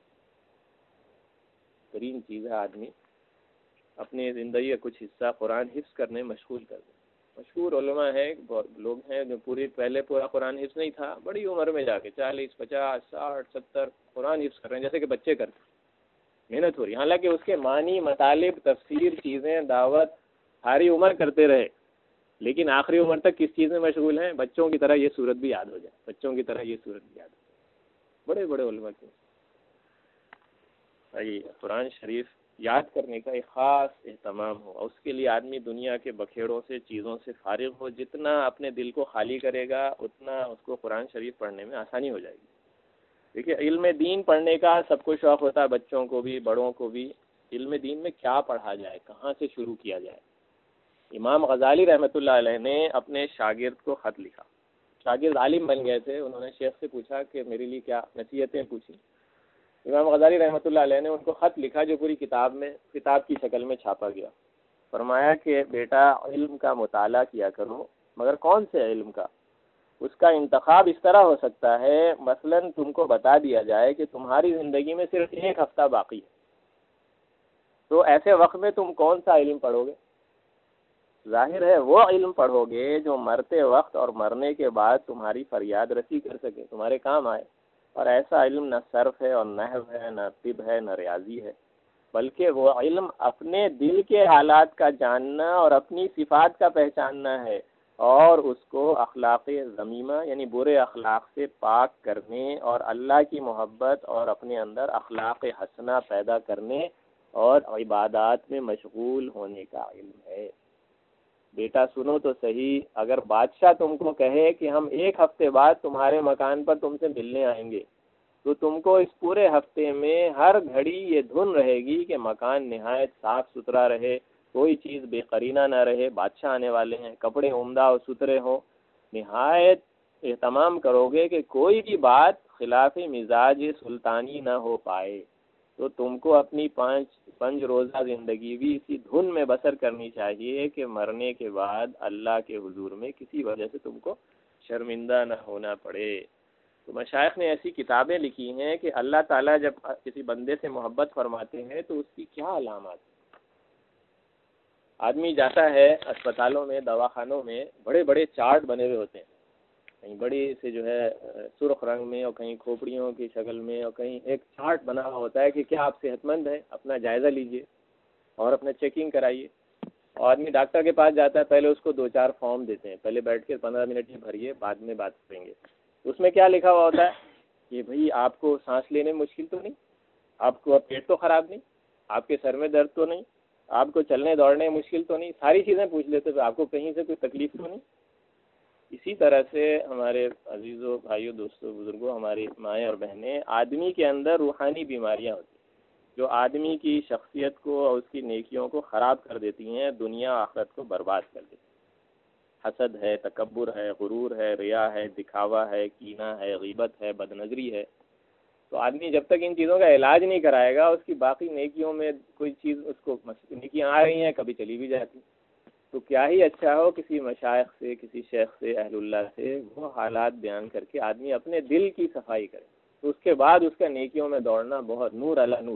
بہترین چیز ہے آدمی اپنے زندگی کا کچھ حصہ قرآن حفظ کرنے مشغول کر دے۔ مشہور علماء ہیں، بہت لوگ ہیں جو پوری پہلے پورا قرآن حفظ نہیں تھا، بڑی عمر میں جا کے چالیس پچاس ساٹھ ستر قرآن حفظ کر رہے ہیں، جیسے کہ بچے کرتے ہیں، محنت ہو رہی ہے، حالانکہ اس کے معنی، مطالب، تفسیر، چیزیں، دعوت ساری عمر کرتے رہے، لیکن آخری عمر تک کس چیز میں مشغول ہیں؟ بچوں کی طرح یہ صورت بھی یاد ہو جائے، بچوں کی طرح یہ صورت بھی یاد ہو جائے، بڑے بڑے علماء کے بھائی قرآن شریف یاد کرنے کا ایک خاص اہتمام ہو، اور اس کے لیے آدمی دنیا کے بکھیڑوں سے، چیزوں سے فارغ ہو، جتنا اپنے دل کو خالی کرے گا اتنا اس کو قرآن شریف پڑھنے میں آسانی ہو جائے گی۔ دیکھیے علم دین پڑھنے کا سب کو شوق ہوتا ہے، بچوں کو بھی بڑوں کو بھی۔ علم دین میں کیا پڑھا جائے، کہاں سے شروع کیا جائے؟ امام غزالی رحمۃ اللہ علیہ نے اپنے شاگرد کو خط لکھا، شاگرد عالم بن گئے تھے، انہوں نے شیخ سے پوچھا کہ میرے لیے کیا نصیحتیں پوچھی۔ امام غزالی رحمۃ اللہ علیہ نے ان کو خط لکھا جو پوری کتاب میں کتاب کی شکل میں چھاپا گیا۔ فرمایا کہ بیٹا علم کا مطالعہ کیا کرو، مگر کون سے علم کا؟ اس کا انتخاب اس طرح ہو سکتا ہے، مثلاً تم کو بتا دیا جائے کہ تمہاری زندگی میں صرف ایک ہفتہ باقی ہے، تو ایسے وقت میں تم کون سا علم پڑھو گے؟ ظاہر ہے وہ علم پڑھو گے جو مرتے وقت اور مرنے کے بعد تمہاری فریاد رسی کر سکے، تمہارے کام آئے۔ اور ایسا علم نہ صرف ہے اور نحو ہے، نہ طب ہے، نہ ریاضی ہے، بلکہ وہ علم اپنے دل کے حالات کا جاننا اور اپنی صفات کا پہچاننا ہے، اور اس کو اخلاق ذمیمہ یعنی برے اخلاق سے پاک کرنے اور اللہ کی محبت اور اپنے اندر اخلاق حسنہ پیدا کرنے اور عبادات میں مشغول ہونے کا علم ہے۔ بیٹا سنو تو صحیح، اگر بادشاہ تم کو کہے کہ ہم ایک ہفتے بعد تمہارے مکان پر تم سے ملنے آئیں گے، تو تم کو اس پورے ہفتے میں ہر گھڑی یہ دھن رہے گی کہ مکان نہایت صاف ستھرا رہے، کوئی چیز بے قرینہ نہ رہے، بادشاہ آنے والے ہیں، کپڑے عمدہ اور ستھرے ہوں، نہایت اہتمام کرو گے کہ کوئی بھی بات خلاف مزاج سلطانی نہ ہو پائے، تو تم کو اپنی پانچ پنج روزہ زندگی بھی اسی دھن میں بسر کرنی چاہیے کہ مرنے کے بعد اللہ کے حضور میں کسی وجہ سے تم کو شرمندہ نہ ہونا پڑے۔ تو مشائخ نے ایسی کتابیں لکھی ہیں کہ اللہ تعالیٰ جب کسی بندے سے محبت فرماتے ہیں تو اس کی کیا علامات ہیں۔ آدمی جاتا ہے اسپتالوں میں، دواخانوں میں، بڑے بڑے چارٹ بنے ہوئے ہوتے ہیں، کہیں بڑی سے جو ہے سرخ رنگ میں اور کہیں کھوپڑیوں کی شکل میں، اور کہیں ایک چارٹ بنا ہوا ہوتا ہے کہ کیا آپ صحت مند ہیں، اپنا جائزہ لیجئے اور اپنا چیکنگ کرائیے۔ اور آدمی ڈاکٹر کے پاس جاتا ہے، پہلے اس کو دو چار فارم دیتے ہیں، پہلے بیٹھ کے پندرہ منٹ میں بھریے، بعد میں بات کریں گے۔ اس میں کیا لکھا ہوا ہوتا ہے کہ بھئی آپ کو سانس لینے میں مشکل تو نہیں، آپ کو پیٹ تو خراب نہیں، آپ کے سر میں درد تو نہیں، آپ کو چلنے دوڑنے میں مشکل تو نہیں، ساری چیزیں پوچھ لیتے تو آپ کو کہیں سے کوئی تکلیف تو نہیں۔ اسی طرح سے ہمارے عزیزوں، بھائیوں، دوستوں، بزرگوں، ہماری مائیں اور بہنیں، آدمی کے اندر روحانی بیماریاں ہوتی ہیں جو آدمی کی شخصیت کو اور اس کی نیکیوں کو خراب کر دیتی ہیں، دنیا آخرت کو برباد کر دیتی ہیں۔ حسد ہے، تکبر ہے، غرور ہے، ریا ہے، دکھاوا ہے، کینہ ہے، غیبت ہے، بدنظری ہے۔ تو آدمی جب تک ان چیزوں کا علاج نہیں کرائے گا، اس کی باقی نیکیوں میں کوئی چیز اس کو، نیکیاں آ رہی ہیں کبھی چلی بھی جاتی، تو کیا ہی اچھا ہو کسی مشائخ سے، کسی شیخ سے، اہل اللہ سے وہ حالات بیان کر کے آدمی اپنے دل کی صفائی کرے، تو اس کے بعد اس کا نیکیوں میں دوڑنا بہت نور علی نور۔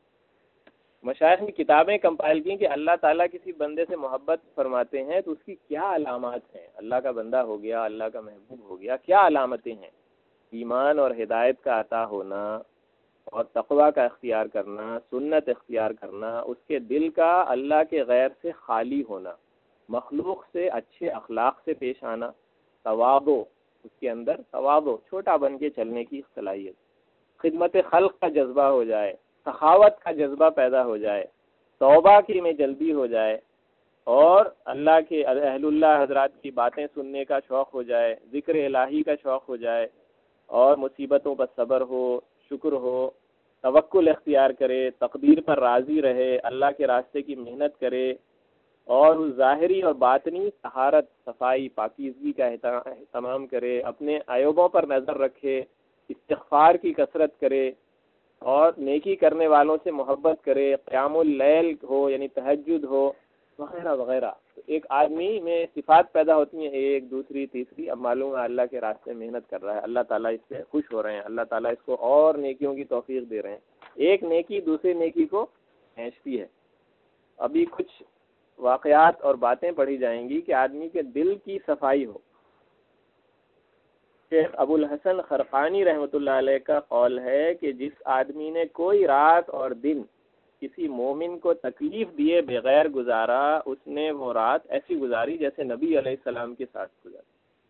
مشائخ نے کتابیں کمپائل کی کہ اللہ تعالیٰ کسی بندے سے محبت فرماتے ہیں تو اس کی کیا علامات ہیں، اللہ کا بندہ ہو گیا، اللہ کا محبوب ہو گیا، کیا علامتیں ہیں؟ ایمان اور ہدایت کا عطا ہونا، اور تقوی کا اختیار کرنا، سنت اختیار کرنا، اس کے دل کا اللہ کے غیر سے خالی ہونا، مخلوق سے اچھے اخلاق سے پیش آنا، تواضع، اس کے اندر تواضع، چھوٹا بن کے چلنے کی صلاحیت، خدمت خلق کا جذبہ ہو جائے، سخاوت کا جذبہ پیدا ہو جائے، توبہ کی میں جلدی ہو جائے، اور اللہ کے اہل اللہ حضرات کی باتیں سننے کا شوق ہو جائے، ذکر الہی کا شوق ہو جائے، اور مصیبتوں پر صبر ہو، شکر ہو، توکل اختیار کرے، تقدیر پر راضی رہے، اللہ کے راستے کی محنت کرے، اور ظاہری اور باطنی طہارت، صفائی، پاکیزگی کا اہتمام کرے، اپنے عیوبوں پر نظر رکھے، استغفار کی کثرت کرے، اور نیکی کرنے والوں سے محبت کرے، قیام اللیل ہو یعنی تہجد ہو، وغیرہ وغیرہ۔ تو ایک آدمی میں صفات پیدا ہوتی ہیں، ایک، دوسری، تیسری، اب معلوم ہے اللہ کے راستے میں محنت کر رہا ہے، اللہ تعالیٰ اس سے خوش ہو رہے ہیں، اللہ تعالیٰ اس کو اور نیکیوں کی توفیق دے رہے ہیں، ایک نیکی دوسری نیکی کو کھینچتی ہے۔ ابھی کچھ واقعات اور باتیں پڑھی جائیں گی کہ آدمی کے دل کی صفائی ہو۔ شیخ ابو الحسن خرقانی رحمۃ اللہ علیہ کا قول ہے کہ جس آدمی نے کوئی رات اور دن کسی مومن کو تکلیف دیے بغیر گزارا، اس نے وہ رات ایسی گزاری جیسے نبی علیہ السلام کے ساتھ گزاری۔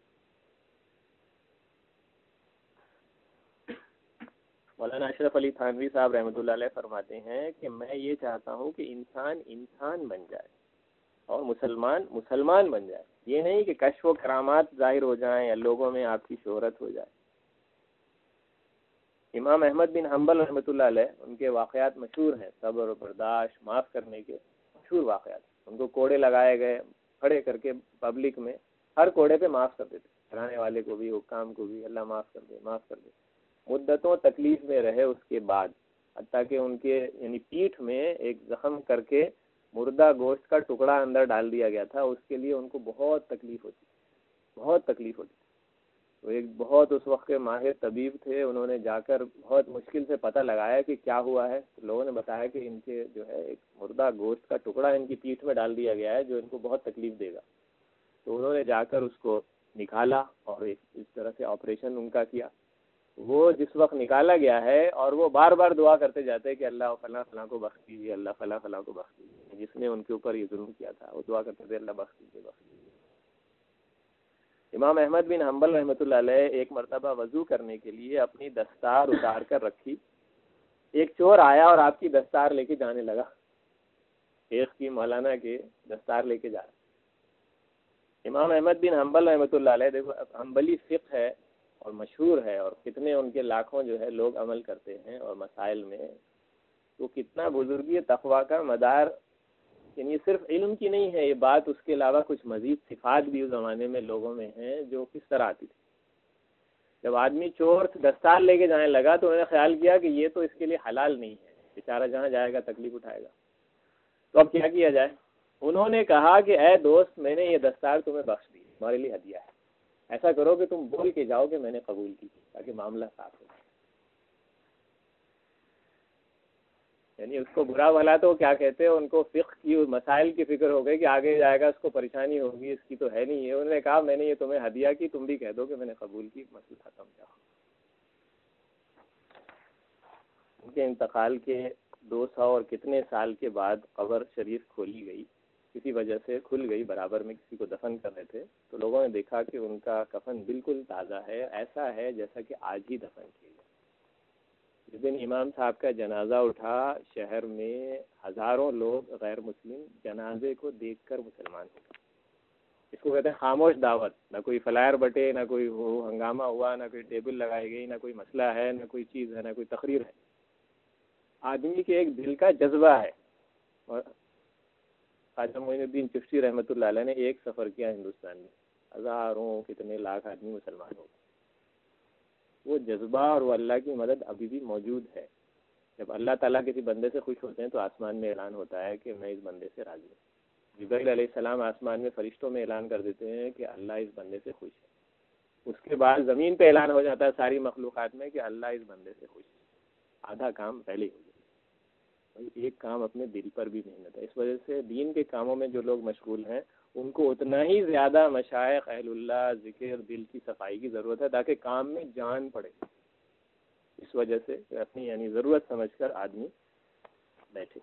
مولانا اشرف علی تھانوی صاحب رحمۃ اللہ علیہ فرماتے ہیں کہ میں یہ چاہتا ہوں کہ انسان انسان بن جائے اور مسلمان مسلمان بن جائے، یہ نہیں کہ کشف و کرامات ظاہر ہو جائیں یا لوگوں میں آپ کی شہرت ہو جائے۔ امام احمد بن حنبل رحمۃ اللہ علیہ، ان کے واقعات مشہور ہیں، صبر و برداشت، معاف کرنے کے مشہور واقعات۔ ان کو کوڑے لگائے گئے، کھڑے کر کے پبلک میں، ہر کوڑے پہ معاف کر دیتے، چلانے والے کو بھی، حکام کو بھی، اللہ معاف کر دے معاف کر دے۔ مدتوں تکلیف میں رہے اس کے بعد، حتیٰ کہ ان کے یعنی پیٹھ میں ایک زخم کر کے مردہ گوشت کا ٹکڑا اندر ڈال دیا گیا تھا، اس کے لیے ان کو بہت تکلیف ہوتی بہت تکلیف ہوتی تو ایک بہت اس وقت کے ماہر طبیب تھے، انہوں نے جا کر بہت مشکل سے پتہ لگایا کہ کیا ہوا ہے۔ لوگوں نے بتایا کہ ان کے جو ہے ایک مردہ گوشت کا ٹکڑا ان کی پیٹھ میں ڈال دیا گیا ہے جو ان کو بہت تکلیف دے گا۔ تو انہوں نے جا کر اس کو نکالا اور ایک اس طرح سے آپریشن ان کا کیا۔ وہ جس وقت نکالا گیا ہے اور وہ بار بار دعا کرتے جاتے کہ اللہ فلاں فلاں کو بخش دیجیے، اللہ فلاں فلاں کو بخش دیجیے، جس نے ان کے اوپر یہ ظلم کیا تھا، وہ دعا کرتے تھے اللہ بخش دیجیے بخش دیجیے۔ امام احمد بن حنبل رحمۃ اللہ علیہ ایک مرتبہ وضو کرنے کے لیے اپنی دستار اتار کر رکھی، ایک چور آیا اور آپ کی دستار لے کے جانے لگا، شیخ کی مولانا کے دستار لے کے جا رہا۔ امام احمد بن حنبل رحمۃ اللہ علیہ، دیکھو حنبلی فقہ ہے اور مشہور ہے اور کتنے ان کے لاکھوں جو ہے لوگ عمل کرتے ہیں اور مسائل میں، تو کتنا بزرگی تقویٰ کا مدار، یعنی صرف علم کی نہیں ہے یہ بات، اس کے علاوہ کچھ مزید صفات بھی اس زمانے میں لوگوں میں ہیں جو کس طرح آتی تھی۔ جب آدمی چور دستار لے کے جانے لگا تو انہوں نے خیال کیا کہ یہ تو اس کے لیے حلال نہیں ہے، بیچارہ جہاں جائے گا تکلیف اٹھائے گا، تو اب کیا کیا جائے؟ انہوں نے کہا کہ اے دوست، میں نے یہ دستار تمہیں بخش دی، تمہارے لیے ہدیہ ہے، ایسا کرو کہ تم بول کے جاؤ کہ میں نے قبول کی، تاکہ معاملہ صاف ہو جائے۔ یعنی اس کو برا بھلا تو کیا کہتے ہیں، ان کو فقہ کی مسائل کی فکر ہو گئی کہ آگے جائے گا اس کو پریشانی ہوگی، اس کی تو ہے نہیں ہے۔ انہوں نے کہا میں نے یہ تمہیں ہدیہ کی، تم بھی کہہ دو کہ میں نے قبول کی، مسئلہ ختم کیا۔ ان کے انتقال کے دو سو اور کتنے سال کے بعد قبر شریف کھولی گئی، کسی وجہ سے کھل گئی، برابر میں کسی کو دفن کر رہے تھے تو لوگوں نے دیکھا کہ ان کا کفن بالکل تازہ ہے، ایسا ہے جیسا کہ آج ہی دفن کیا گیا۔ جس دن امام صاحب کا جنازہ اٹھا، شہر میں ہزاروں لوگ غیر مسلم جنازے کو دیکھ کر مسلمان ہو گئے۔ اس کو کہتے ہیں خاموش دعوت، نہ کوئی فلائر بٹے، نہ کوئی ہنگامہ ہوا، نہ کوئی ٹیبل لگائی گئی، نہ کوئی مسئلہ ہے، نہ کوئی چیز ہے، نہ کوئی تقریر ہے۔ آدمی کے ایک دل کا جذبہ ہے۔ اور خواجہ معین الدین چشتی رحمۃ اللہ علیہ نے ایک سفر کیا ہندوستان میں، ہزاروں کتنے لاکھ آدمی مسلمان ہو گئے۔ وہ جذبہ اور وہ اللہ کی مدد ابھی بھی موجود ہے۔ جب اللہ تعالیٰ کسی بندے سے خوش ہوتے ہیں تو آسمان میں اعلان ہوتا ہے کہ میں اس بندے سے راضی ہوں۔ جبرائیل علیہ السلام آسمان میں فرشتوں میں اعلان کر دیتے ہیں کہ اللہ اس بندے سے خوش ہے۔ اس کے بعد زمین پہ اعلان ہو جاتا ہے ساری مخلوقات میں کہ اللہ اس بندے سے خوش ہے۔ آدھا کام پہلے ہی ہو گیا۔ ایک کام اپنے دل پر بھی محنت ہے۔ اس وجہ سے دین کے کاموں میں جو لوگ مشغول ہیں ان کو اتنا ہی زیادہ مشائخ اہل اللہ، ذکر، دل کی صفائی کی ضرورت ہے تاکہ کام میں جان پڑے۔ اس وجہ سے اپنی یعنی ضرورت سمجھ کر آدمی بیٹھے۔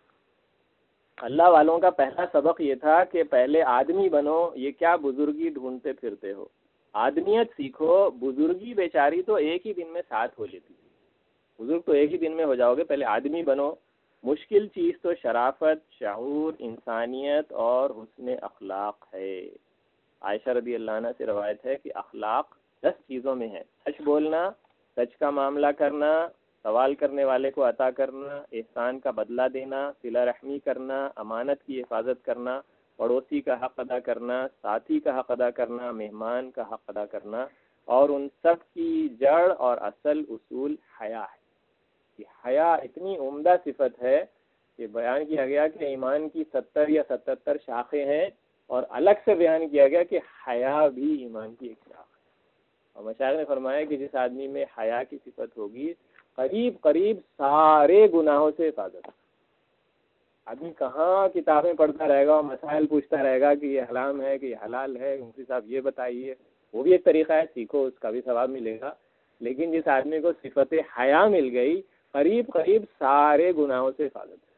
اللہ والوں کا پہلا سبق یہ تھا کہ پہلے آدمی بنو، یہ کیا بزرگی ڈھونڈتے پھرتے ہو، آدمیت سیکھو۔ بزرگی بیچاری تو ایک ہی دن میں ساتھ ہو لیتی ہے، بزرگ تو ایک ہی دن میں ہو جاؤ گے، پہلے آدمی بنو۔ مشکل چیز تو شرافت، شعور، انسانیت اور حسن اخلاق ہے۔ عائشہ رضی اللہ عنہ سے روایت ہے کہ اخلاق دس چیزوں میں ہے: سچ بولنا، سچ کا معاملہ کرنا، سوال کرنے والے کو عطا کرنا، احسان کا بدلہ دینا، صلہ رحمی کرنا، امانت کی حفاظت کرنا، پڑوسی کا حق ادا کرنا، ساتھی کا حق ادا کرنا، مہمان کا حق ادا کرنا، اور ان سب کی جڑ اور اصل اصول حیا ہے۔ یہ حیا اتنی عمدہ صفت ہے کہ بیان کیا گیا کہ ایمان کی ستر یا ستتر شاخیں ہیں، اور الگ سے بیان کیا گیا کہ حیا بھی ایمان کی ایک شاخ ہے۔ اور مشائخ نے فرمایا کہ جس آدمی میں حیا کی صفت ہوگی قریب قریب سارے گناہوں سے حفاظت۔ آدمی کہاں کتابیں پڑھتا رہے گا اور مسائل پوچھتا رہے گا کہ یہ حرام ہے کہ یہ حلال ہے، مفتی صاحب یہ بتائیے. وہ بھی ایک طریقہ ہے، سیکھو، اس کا بھی ثواب ملے گا. لیکن جس آدمی کو صفت حیا مل گئی، قریب قریب سارے گناہوں سے حفاظت ہے.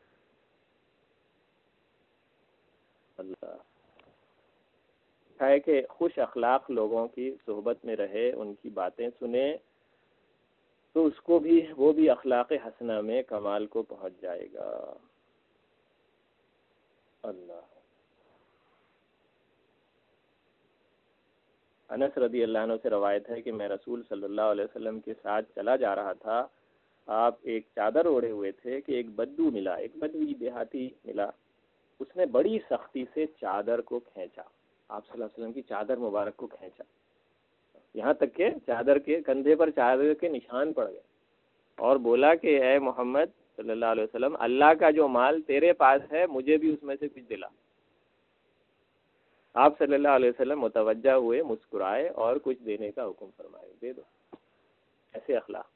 اللہ ہے کہ خوش اخلاق لوگوں کی صحبت میں رہے، ان کی باتیں سنے، تو اس کو بھی وہ بھی اخلاق حسنہ میں کمال کو پہنچ جائے گا. اللہ. انس رضی اللہ عنہ سے روایت ہے کہ میں رسول صلی اللہ علیہ وسلم کے ساتھ چلا جا رہا تھا. آپ ایک چادر اوڑھے ہوئے تھے کہ ایک بدو ملا، ایک بدوی دیہاتی ملا. اس نے بڑی سختی سے چادر کو کھینچا، آپ صلی اللہ علیہ وسلم کی چادر مبارک کو کھینچا، یہاں تک کہ چادر کے کندھے پر چادر کے نشان پڑ گئے، اور بولا کہ اے محمد صلی اللہ علیہ وسلم، اللہ کا جو مال تیرے پاس ہے مجھے بھی اس میں سے کچھ دلا. آپ صلی اللہ علیہ وسلم متوجہ ہوئے، مسکرائے اور کچھ دینے کا حکم فرمائے، دے دو. ایسے اخلاق.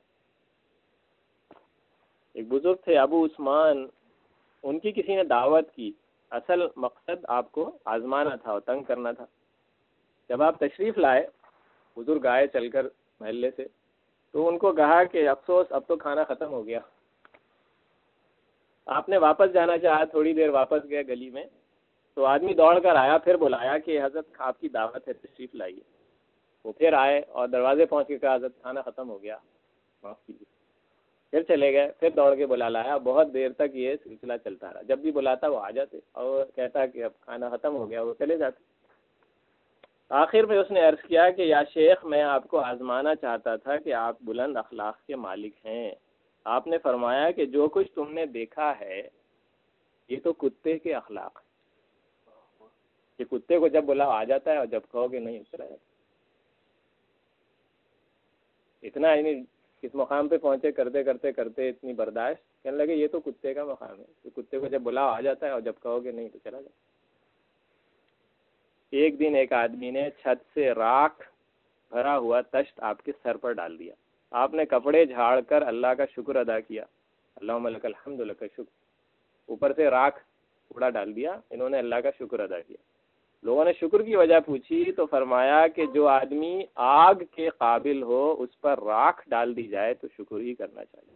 ایک بزرگ تھے ابو عثمان، ان کی کسی نے دعوت کی، اصل مقصد آپ کو آزمانا تھا اور تنگ کرنا تھا. جب آپ تشریف لائے، بزرگ آئے چل کر محلے سے، تو ان کو کہا کہ افسوس اب تو کھانا ختم ہو گیا. آپ نے واپس جانا چاہا، تھوڑی دیر واپس گئے گلی میں، تو آدمی دوڑ کر آیا، پھر بلایا کہ حضرت آپ کی دعوت ہے، تشریف لائیے. وہ پھر آئے اور دروازے پہنچ کے کہا حضرت کھانا ختم ہو گیا، معاف کیجیے. پھر چلے گئے، پھر دوڑ کے بلا لایا. بہت دیر تک یہ سلسلہ چلتا رہا. جب بھی بلاتا وہ آ جاتے اور کہتا کہ اب کھانا ختم ہو گیا، وہ چلے جاتے. آخر میں اس نے عرض کیا کہ یا شیخ، میں آپ کو آزمانا چاہتا تھا کہ آپ بلند اخلاق کے مالک ہیں. آپ نے فرمایا کہ جو کچھ تم نے دیکھا ہے یہ تو کتے کے اخلاق ہیں. کہ کتے کو جب بلاؤ آ جاتا ہے اور جب کہو گے نہیں چلا جاتا. اتنا یعنی کس مقام پہ پہنچے، کرتے کرتے کرتے اتنی برداشت، کہنے لگے یہ تو کتے کا مقام ہے کہ کتے کو جب بلاؤ آ جاتا ہے اور جب کہو گے نہیں تو چلا جاتا. ایک دن ایک آدمی نے چھت سے راکھ بھرا ہوا تشت آپ کے سر پر ڈال دیا. آپ نے کپڑے جھاڑ کر اللہ کا شکر ادا کیا، اللہم لک الحمد لک شکر. اوپر سے راکھ کوڑا ڈال دیا، انہوں نے اللہ کا شکر ادا کیا. لوگوں نے شکر کی وجہ پوچھی تو فرمایا کہ جو آدمی آگ کے قابل ہو اس پر راکھ ڈال دی جائے تو شکر ہی کرنا چاہیے.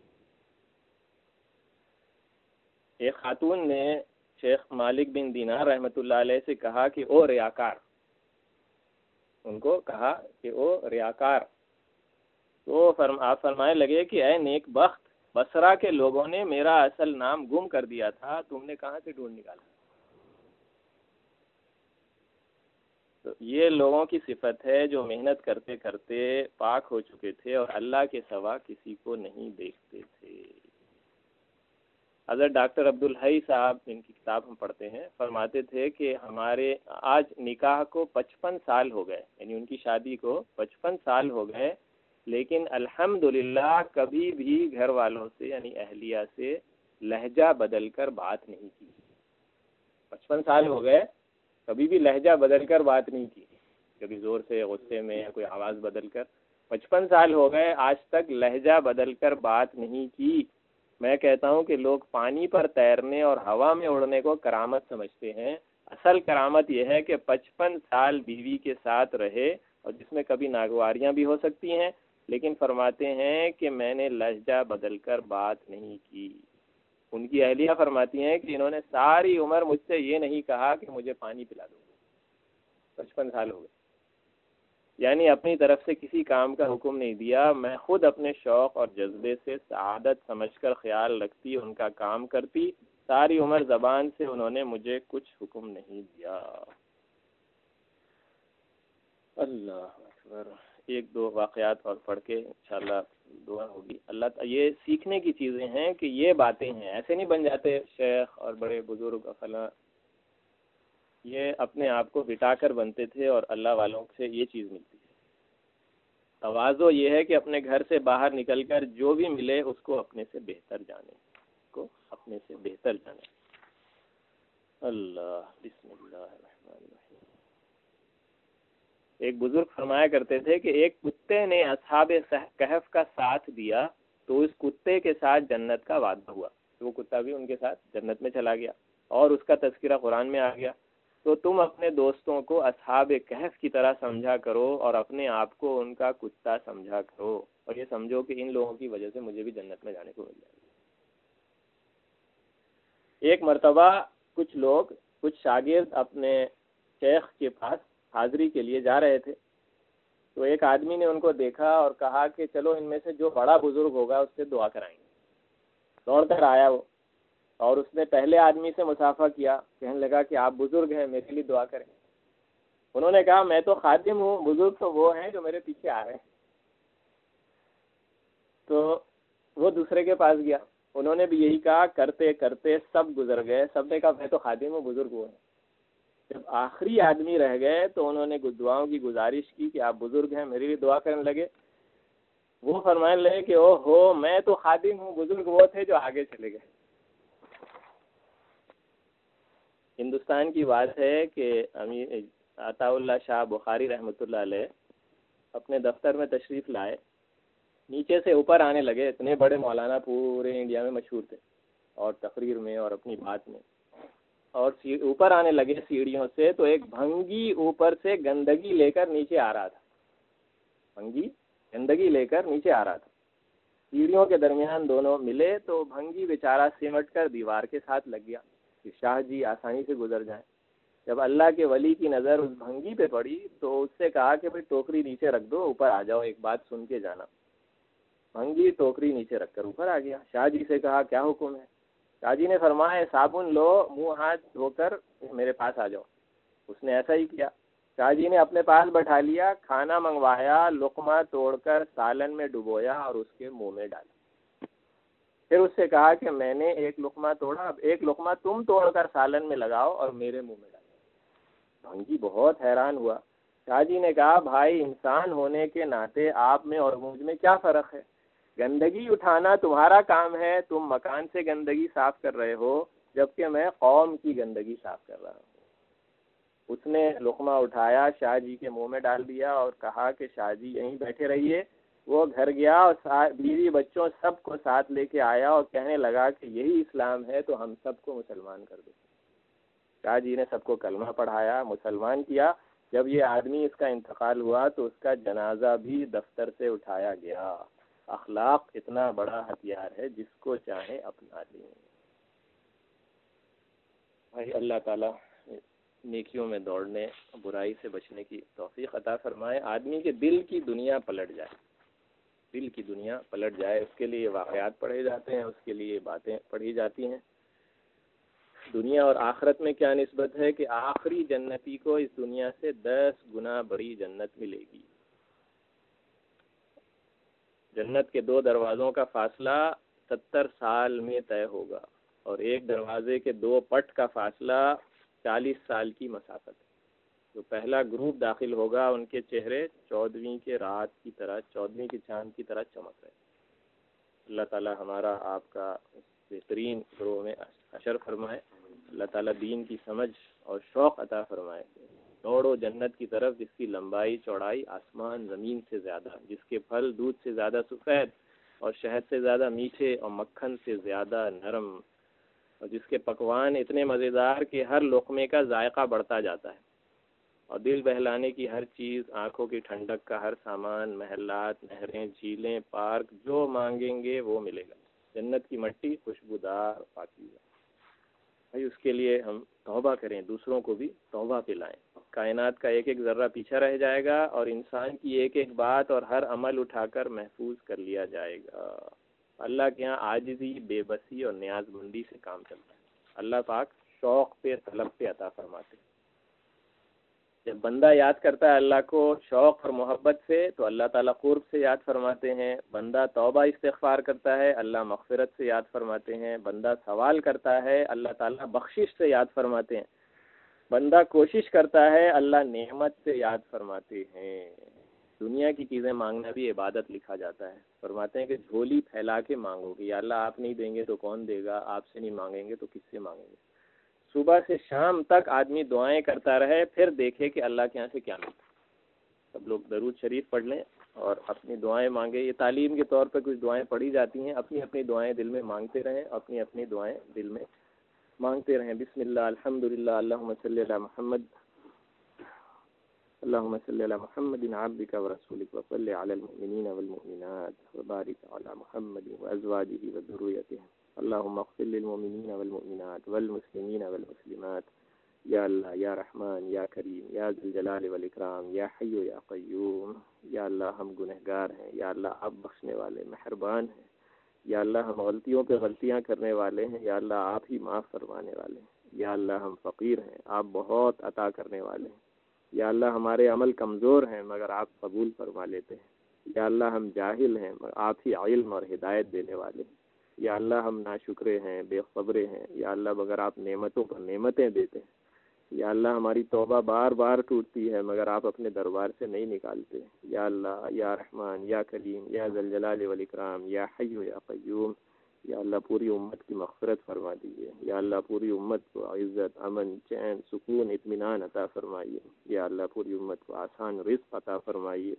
ایک خاتون نے شیخ مالک بن دینار رحمۃ اللہ علیہ سے کہا کہ او ریاکار، ان کو کہا کہ او ریاکار. تو فرم آپ فرمانے لگے کہ اے نیک بخت، بصرہ کے لوگوں نے میرا اصل نام گم کر دیا تھا، تم نے کہاں سے ڈھونڈ نکالا؟ تو یہ لوگوں کی صفت ہے جو محنت کرتے کرتے پاک ہو چکے تھے اور اللہ کے سوا کسی کو نہیں دیکھتے تھے. حضرت ڈاکٹر عبدالحی صاحب، ان کی کتاب ہم پڑھتے ہیں، فرماتے تھے کہ ہمارے آج نکاح کو پچپن سال ہو گئے، یعنی ان کی شادی کو پچپن سال ہو گئے، لیکن الحمدللہ کبھی بھی گھر والوں سے یعنی اہلیہ سے لہجہ بدل کر بات نہیں کی. پچپن سال ہو گئے، کبھی بھی لہجہ بدل کر بات نہیں کی، کبھی زور سے، غصے میں، یا کوئی آواز بدل کر. پچپن سال ہو گئے، آج تک لہجہ بدل کر بات نہیں کی. میں کہتا ہوں کہ لوگ پانی پر تیرنے اور ہوا میں اڑنے کو کرامت سمجھتے ہیں. اصل کرامت یہ ہے کہ پچپن سال بیوی کے ساتھ رہے، اور جس میں کبھی ناگواریاں بھی ہو سکتی ہیں، لیکن فرماتے ہیں کہ میں نے لہجہ بدل کر بات نہیں کی. ان کی اہلیہ فرماتی ہیں کہ انہوں نے ساری عمر مجھ سے یہ نہیں کہا کہ مجھے پانی پلا دو. پچپن سال ہو گئے، یعنی اپنی طرف سے کسی کام کا حکم نہیں دیا. میں خود اپنے شوق اور جذبے سے سعادت سمجھ کر خیال رکھتی، ان کا کام کرتی. ساری عمر زبان سے انہوں نے مجھے کچھ حکم نہیں دیا. اللہ اکبر. ایک دو واقعات اور پڑھ کے انشاءاللہ دعا ہوگی. اللہ یہ سیکھنے کی چیزیں ہیں کہ یہ باتیں ہیں، ایسے نہیں بن جاتے شیخ اور بڑے بزرگ فلاں. یہ اپنے آپ کو بٹا کر بنتے تھے اور اللہ والوں سے یہ چیز ملتی ہے. تواضع یہ ہے کہ اپنے گھر سے باہر نکل کر جو بھی ملے اس کو اپنے سے بہتر جانے، اس کو اپنے سے بہتر جانے. اللہ. بسم اللہ الرحمن الرحیم. ایک بزرگ فرمایا کرتے تھے کہ ایک کتے نے اصحاب کہف کا ساتھ دیا تو اس کتے کے ساتھ جنت کا وعدہ ہوا. تو وہ کتا بھی ان کے ساتھ جنت میں چلا گیا اور اس کا تذکرہ قرآن میں آ گیا۔ تو تم اپنے دوستوں کو اصحاب کہف کی طرح سمجھا کرو اور اپنے آپ کو ان کا کتا سمجھا کرو، اور یہ سمجھو کہ ان لوگوں کی وجہ سے مجھے بھی جنت میں جانے کو مل جائے گا۔ ایک مرتبہ کچھ لوگ کچھ شاگرد اپنے شیخ کے پاس حاضری کے لیے جا رہے تھے، تو ایک آدمی نے ان کو دیکھا اور کہا کہ چلو ان میں سے جو بڑا بزرگ ہوگا اس سے دعا کرائیں گے۔ دوڑ کر آیا وہ اور اس نے پہلے آدمی سے مصافحہ کیا، کہنے لگا کہ آپ بزرگ ہیں، میرے لیے دعا کریں۔ انہوں نے کہا میں تو خادم ہوں، بزرگ تو وہ ہیں جو میرے پیچھے آ رہے ہیں۔ تو وہ دوسرے کے پاس گیا، انہوں نے بھی یہی کہا، کرتے کرتے سب گزر گئے، سب نے کہا میں تو خادم ہوں، بزرگ وہ ہیں۔ جب آخری آدمی رہ گئے تو انہوں نے دعاؤں کی گزارش کی کہ آپ بزرگ ہیں، میرے لیے دعا کرنے لگے۔ وہ فرمانے لگے کہ او ہو میں تو خادم ہوں، بزرگ وہ تھے جو آگے چلے گئے۔ ہندوستان کی بات ہے کہ امیر عطا اللہ شاہ بخاری رحمۃ اللہ علیہ اپنے دفتر میں تشریف لائے، نیچے سے اوپر آنے لگے، اتنے بڑے مولانا پورے انڈیا میں مشہور تھے اور تقریر میں اور اپنی بات میں، اور اوپر آنے لگے سیڑھیوں سے تو ایک بھنگی اوپر سے گندگی لے کر نیچے آ رہا تھا، بھنگی گندگی لے کر نیچے آ رہا تھا۔ سیڑھیوں کے درمیان دونوں ملے تو بھنگی بیچارہ سمٹ کر دیوار کے ساتھ لگ گیا کہ شاہ جی آسانی سے گزر جائیں۔ جب اللہ کے ولی کی نظر اس بھنگی پہ پڑی تو اس سے کہا کہ بھئی ٹوکری نیچے رکھ دو، اوپر آ جاؤ، ایک بات سن کے جانا۔ بھنگی ٹوکری نیچے رکھ کر اوپر آ گیا۔ شاہ جی سے کہا کیا حکم ہے؟ شاہ جی نے فرمایا صابن لو، منہ ہاتھ دھو کر میرے پاس آ جاؤ۔ اس نے ایسا ہی کیا۔ شاہ جی نے اپنے پاس بٹھا لیا، کھانا منگوایا، لقمہ توڑ کر سالن میں ڈبویا اور اس کے منہ میں ڈالا۔ پھر اس سے کہا کہ میں نے ایک لقمہ توڑا، اب ایک لقمہ تم توڑ کر سالن میں لگاؤ اور میرے منہ میں ڈالو۔ بھنگی بہت حیران ہوا۔ شاہ جی نے کہا بھائی انسان ہونے کے ناطے آپ میں اور مجھ میں کیا فرق ہے؟ گندگی اٹھانا تمہارا کام ہے، تم مکان سے گندگی صاف کر رہے ہو، جبکہ میں قوم کی گندگی صاف کر رہا ہوں۔ اس نے لقمہ اٹھایا، شاہ جی کے منہ میں ڈال دیا اور کہا کہ شاہ جی یہیں بیٹھے رہیے۔ وہ گھر گیا اور بیوی بچوں سب کو ساتھ لے کے آیا اور کہنے لگا کہ یہی اسلام ہے تو ہم سب کو مسلمان کر دو۔ شاہ جی نے سب کو کلمہ پڑھایا، مسلمان کیا۔ جب یہ آدمی اس کا انتقال ہوا تو اس کا جنازہ بھی دفتر سے اٹھایا گیا۔ اخلاق اتنا بڑا ہتھیار ہے، جس کو چاہے اپنا لیں۔ بھائی اللہ تعالیٰ نیکیوں میں دوڑنے، برائی سے بچنے کی توفیق عطا فرمائے۔ آدمی کے دل کی دنیا پلٹ جائے، دل کی دنیا پلٹ جائے، اس کے لیے واقعات پڑھے جاتے ہیں، اس کے لیے باتیں پڑھی جاتی ہیں۔ دنیا اور آخرت میں کیا نسبت ہے کہ آخری جنتی کو اس دنیا سے دس گنا بڑی جنت ملے گی۔ جنت کے دو دروازوں کا فاصلہ ستر سال میں طے ہوگا اور ایک دروازے کے دو پٹ کا فاصلہ چالیس سال کی مسافت ہے۔ جو پہلا گروپ داخل ہوگا ان کے چہرے چودھویں کے رات کی طرح، چودھویں کے چاند کی طرح چمک رہے۔ اللہ تعالی ہمارا آپ کا بہترین گروہ میں حشر فرمائے۔ اللہ تعالیٰ دین کی سمجھ اور شوق عطا فرمائے۔ دوڑو جنت کی طرف جس کی لمبائی چوڑائی آسمان زمین سے زیادہ، جس کے پھل دودھ سے زیادہ سفید اور شہد سے زیادہ میٹھے اور مکھن سے زیادہ نرم، اور جس کے پکوان اتنے مزیدار کہ ہر لقمے کا ذائقہ بڑھتا جاتا ہے، اور دل بہلانے کی ہر چیز، آنکھوں کی ٹھنڈک کا ہر سامان، محلات، نہریں، جھیلیں، پارک، جو مانگیں گے وہ ملے گا۔ جنت کی مٹی خوشبودار پاکیزہ۔ بھائی اس کے لیے ہم توبہ کریں، دوسروں کو بھی توبہ پہ لائیں۔ کائنات کا ایک ایک ذرہ پیچھے رہ جائے گا اور انسان کی ایک ایک بات اور ہر عمل اٹھا کر محفوظ کر لیا جائے گا۔ اللہ کے ہاں عاجزی، بے بسی اور نیاز مندی سے کام چلتا ہے۔ اللہ پاک شوق پہ، طلب پہ عطا فرماتے ہیں۔ جب بندہ یاد کرتا ہے اللہ کو شوق اور محبت سے تو اللہ تعالیٰ قرب سے یاد فرماتے ہیں۔ بندہ توبہ استغفار کرتا ہے، اللہ مغفرت سے یاد فرماتے ہیں۔ بندہ سوال کرتا ہے، اللہ تعالیٰ بخشش سے یاد فرماتے ہیں۔ بندہ کوشش کرتا ہے، اللہ نعمت سے یاد فرماتے ہیں۔ دنیا کی چیزیں مانگنا بھی عبادت لکھا جاتا ہے۔ فرماتے ہیں کہ جھولی پھیلا کے مانگو گے، یا اللہ آپ نہیں دیں گے تو کون دے گا، آپ سے نہیں مانگیں گے تو کس سے مانگیں گے۔ صبح سے شام تک آدمی دعائیں کرتا رہے، پھر دیکھے کہ اللہ کے یہاں سے کیا ملتا ہے۔ سب لوگ درود شریف پڑھ لیں اور اپنی دعائیں مانگیں. یہ تعلیم کے طور پہ کچھ دعائیں پڑھی جاتی ہیں, اپنی اپنی دعائیں دل میں مانگتے رہیں, اپنی اپنی دعائیں دل میں مانگتے رہیں. بسم اللہ, الحمدللہ, اللہم صلی علی محمد, اللہم صلی علی محمد عبدک ورسولک وصلی علی المؤمنین والمؤمنات وبارک علی محمد وازواجہ وذریتہ, اللہم اغفر للمؤمنین والمؤمنات والمسلمین والمسلمات. یا اللہ یا رحمان یا کریم یا ذی الجلال والاکرام یا حی یا قیوم. یا اللہ ہم گنہگار ہیں, یا اللہ آپ بخشنے والے مہربان ہیں. یا اللہ ہم غلطیوں پہ غلطیاں کرنے والے ہیں, یا اللہ آپ ہی معاف فرمانے والے ہیں. یا اللہ ہم فقیر ہیں, آپ بہت عطا کرنے والے ہیں. یا اللہ ہمارے عمل کمزور ہیں مگر آپ قبول فرما لیتے ہیں. یا اللہ ہم جاہل ہیں مگر آپ ہی علم اور ہدایت دینے والے ہیں. یا اللہ ہم ناشکرے ہیں, بے خبرے ہیں, یا اللہ مگر آپ نعمتوں پر نعمتیں دیتے ہیں. یا اللہ ہماری توبہ بار بار ٹوٹتی ہے مگر آپ اپنے دربار سے نہیں نکالتے. یا اللہ یا رحمان یا کریم یا ذی الجلال والاکرام یا حی یا قیوم. یا اللہ پوری امت کی مغفرت فرما دیجیے. یا اللہ پوری امت کو عزت, امن, چین, سکون, اطمینان عطا فرمائیے. یا اللہ پوری امت کو آسان رزق عطا فرمائیے.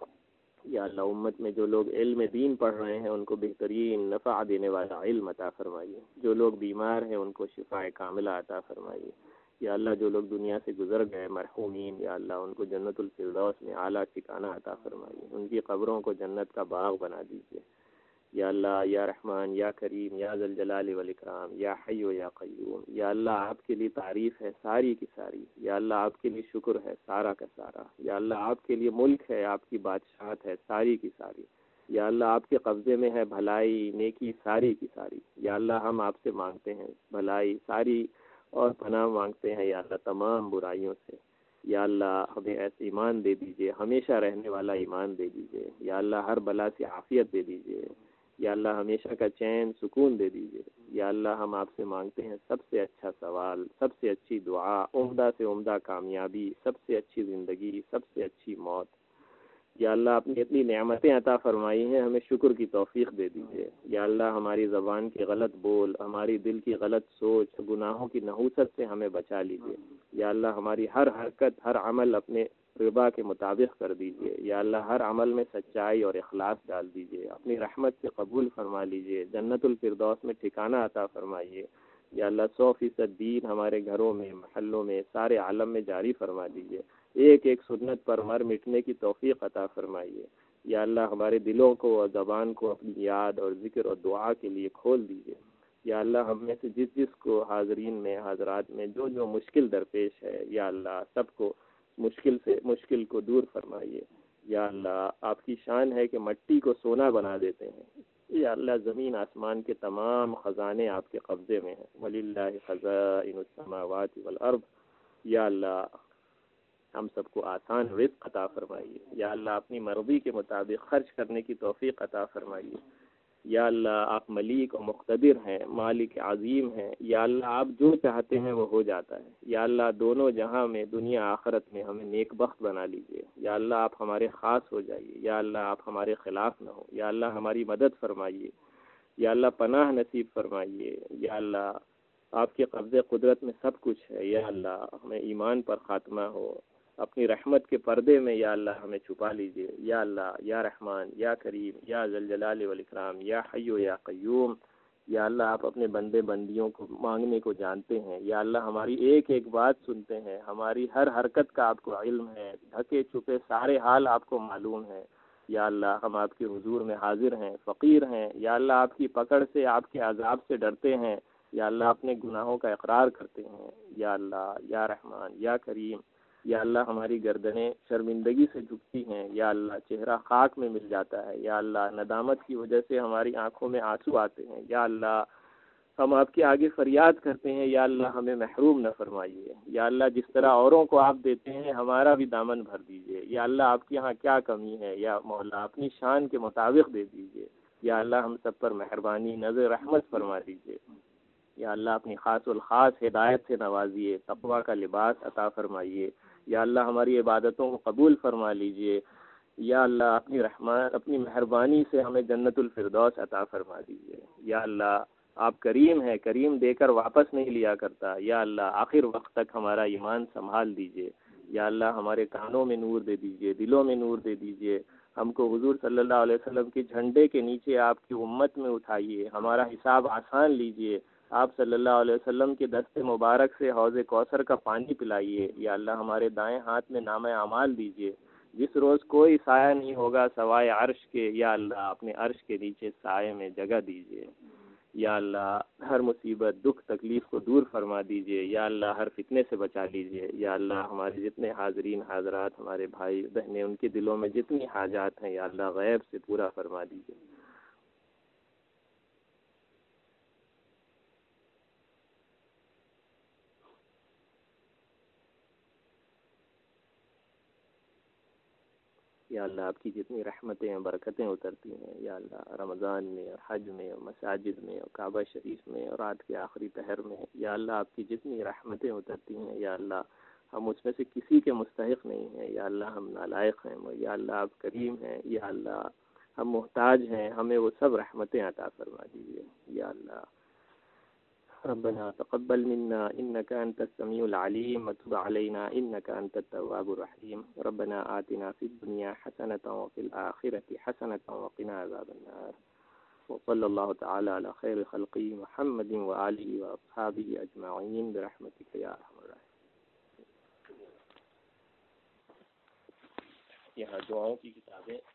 یا اللہ امت میں جو لوگ علم دین پڑھ رہے ہیں ان کو بہترین نفع دینے والا علم عطا فرمائیے. جو لوگ بیمار ہیں ان کو شفاء کاملہ عطا فرمائیے. یا اللہ جو لوگ دنیا سے گزر گئے مرحومین, یا اللہ ان کو جنت الفردوس میں اعلیٰ ٹھکانہ عطا فرمائیے. ان کی قبروں کو جنت کا باغ بنا دیجیے. یا اللہ یا رحمان یا کریم یا ذی الجلال والاکرام یا حی یا قیوم. یا اللہ آپ کے لیے تعریف ہے ساری کی ساری. یا اللہ آپ کے لیے شکر ہے سارا کا سارا. یا اللہ آپ کے لیے ملک ہے, آپ کی بادشاہت ہے ساری کی ساری. یا اللہ آپ کے قبضے میں ہے بھلائی نیکی ساری کی ساری. یا اللہ ہم آپ سے مانگتے ہیں بھلائی ساری اور پناہ مانگتے ہیں یا اللہ تمام برائیوں سے. یا اللہ ہمیں ایسے ایمان دے دیجئے, ہمیشہ رہنے والا ایمان دے دیجئے. یا اللہ ہر بلا سے عافیت دے دیجئے. یا اللہ ہمیشہ کا چین سکون دے دیجئے. یا اللہ ہم آپ سے مانگتے ہیں سب سے اچھا سوال, سب سے اچھی دعا, عمدہ سے عمدہ کامیابی, سب سے اچھی زندگی, سب سے اچھی موت. یا اللہ اپنی اتنی نعمتیں عطا فرمائی ہیں, ہمیں شکر کی توفیق دے دیجیے. یا اللہ ہماری زبان کے غلط بول, ہماری دل کی غلط سوچ, گناہوں کی نحوست سے ہمیں بچا لیجیے. یا اللہ ہماری ہر حرکت ہر عمل اپنے رضا کے مطابق کر دیجیے. یا اللہ ہر عمل میں سچائی اور اخلاص ڈال دیجیے. اپنی رحمت سے قبول فرما لیجیے. جنت الفردوس میں ٹھکانہ عطا فرمائیے. یا اللہ سو فیصد دین ہمارے گھروں میں, محلوں میں, سارے عالم میں جاری فرما دیجیے. ایک ایک سنت پر مر مٹنے کی توفیق عطا فرمائیے. یا اللہ ہمارے دلوں کو اور زبان کو اپنی یاد اور ذکر اور دعا کے لیے کھول دیجیے. یا اللہ ہم میں سے جس جس کو حاضرین میں حاضرات میں جو جو مشکل درپیش ہے, یا اللہ سب کو مشکل سے مشکل کو دور فرمائیے. یا اللہ آپ کی شان ہے کہ مٹی کو سونا بنا دیتے ہیں. یا اللہ زمین آسمان کے تمام خزانے آپ کے قبضے میں ہیں. وَلِلَّهِ خَزَائِنُ السَّمَاوَاتِ وَالْأَرْضِ. یا اللہ ہم سب کو آسان رزق عطا فرمائیے. یا اللہ اپنی مرضی کے مطابق خرچ کرنے کی توفیق عطا فرمائیے. یا اللہ آپ ملیک و مقتدر ہیں, مالک عظیم ہیں. یا اللہ آپ جو چاہتے ہیں وہ ہو جاتا ہے. یا اللہ دونوں جہاں میں دنیا آخرت میں ہمیں نیک بخت بنا لیجیے. یا اللہ آپ ہمارے خاص ہو جائیے. یا اللہ آپ ہمارے خلاف نہ ہو. یا اللہ ہماری مدد فرمائیے. یا اللہ پناہ نصیب فرمائیے. یا اللہ آپ کے قبضے قدرت میں سب کچھ ہے. یا اللہ ہمیں ایمان پر خاتمہ ہو, اپنی رحمت کے پردے میں یا اللہ ہمیں چھپا لیجیے. یا اللہ یا رحمان یا کریم یا ذی الجلال والاکرام یا حی یا قیوم. یا اللہ آپ اپنے بندے بندیوں کو مانگنے کو جانتے ہیں. یا اللہ ہماری ایک ایک بات سنتے ہیں, ہماری ہر حرکت کا آپ کو علم ہے, ڈھکے چھپے سارے حال آپ کو معلوم ہے. یا اللہ ہم آپ کے حضور میں حاضر ہیں, فقیر ہیں. یا اللہ آپ کی پکڑ سے, آپ کے عذاب سے ڈرتے ہیں. یا اللہ اپنے گناہوں کا اقرار کرتے ہیں. یا اللہ یا رحمان یا کریم. یا اللہ ہماری گردنیں شرمندگی سے جھکتی ہیں. یا اللہ چہرہ خاک میں مل جاتا ہے. یا اللہ ندامت کی وجہ سے ہماری آنکھوں میں آنسو آتے ہیں. یا اللہ ہم آپ کے آگے فریاد کرتے ہیں. یا اللہ ہمیں محروم نہ فرمائیے. یا اللہ جس طرح اوروں کو آپ دیتے ہیں ہمارا بھی دامن بھر دیجیے. یا اللہ آپ کے ہاں کیا کمی ہے, یا مولا اپنی شان کے مطابق دے دیجیے. یا اللہ ہم سب پر مہربانی نظر رحمت فرما دیجیے. یا اللہ اپنی خاص الخاص ہدایت سے نوازیے, تقویٰ کا لباس عطا فرمائیے. یا اللہ ہماری عبادتوں کو قبول فرما لیجیے. یا اللہ اپنی رحمت اپنی مہربانی سے ہمیں جنت الفردوس عطا فرما دیجیے. یا اللہ آپ کریم ہیں, کریم دے کر واپس نہیں لیا کرتا. یا اللہ آخر وقت تک ہمارا ایمان سنبھال دیجیے. یا اللہ ہمارے کانوں میں نور دے دیجئے، دلوں میں نور دے دیجئے، ہم کو حضور صلی اللہ علیہ وسلم کے جھنڈے کے نیچے آپ کی امت میں اٹھائیے، ہمارا حساب آسان لیجئے، آپ صلی اللہ علیہ وسلم کے دست مبارک سے حوض کوثر کا پانی پلائیے، یا اللہ ہمارے دائیں ہاتھ میں نام اعمال دیجئے، جس روز کوئی سایہ نہیں ہوگا سوائے عرش کے، یا اللہ اپنے عرش کے نیچے سائے میں جگہ دیجئے، یا اللہ ہر مصیبت دکھ تکلیف کو دور فرما دیجئے، یا اللہ ہر فتنے سے بچا لیجئے، یا اللہ ہمارے جتنے حاضرین حاضرات ہمارے بھائی بہنیں ان کے دلوں میں جتنی حاجات ہیں یا اللہ غیب سے پورا فرما دیجئے۔ یا اللہ آپ کی جتنی رحمتیں ہیں برکتیں اترتی ہیں یا اللہ رمضان میں اور حج میں اور مساجد میں اور کعبہ شریف میں اور رات کے آخری پہر میں، یا اللہ آپ کی جتنی رحمتیں اترتی ہیں یا اللہ ہم اس میں سے کسی کے مستحق نہیں ہیں، یا اللہ ہم نالائق ہیں، یا اللہ آپ کریم ہیں، یا اللہ ہم محتاج ہیں، ہمیں وہ سب رحمتیں عطا فرما دیجیے یا اللہ۔ ربنا تقبل منا إنك أنت السميع العليم وتب علينا إنك أنت التواب الرحيم ربنا آتنا في الدنيا حسنة وفي الآخرة حسنة وقنا عذاب النار وصلى الله تعالى على خير خلقه محمد وآله وأصحابه أجمعين برحمتك يا أرحم الراحمين۔ یہاں دعاؤں کی کتابیں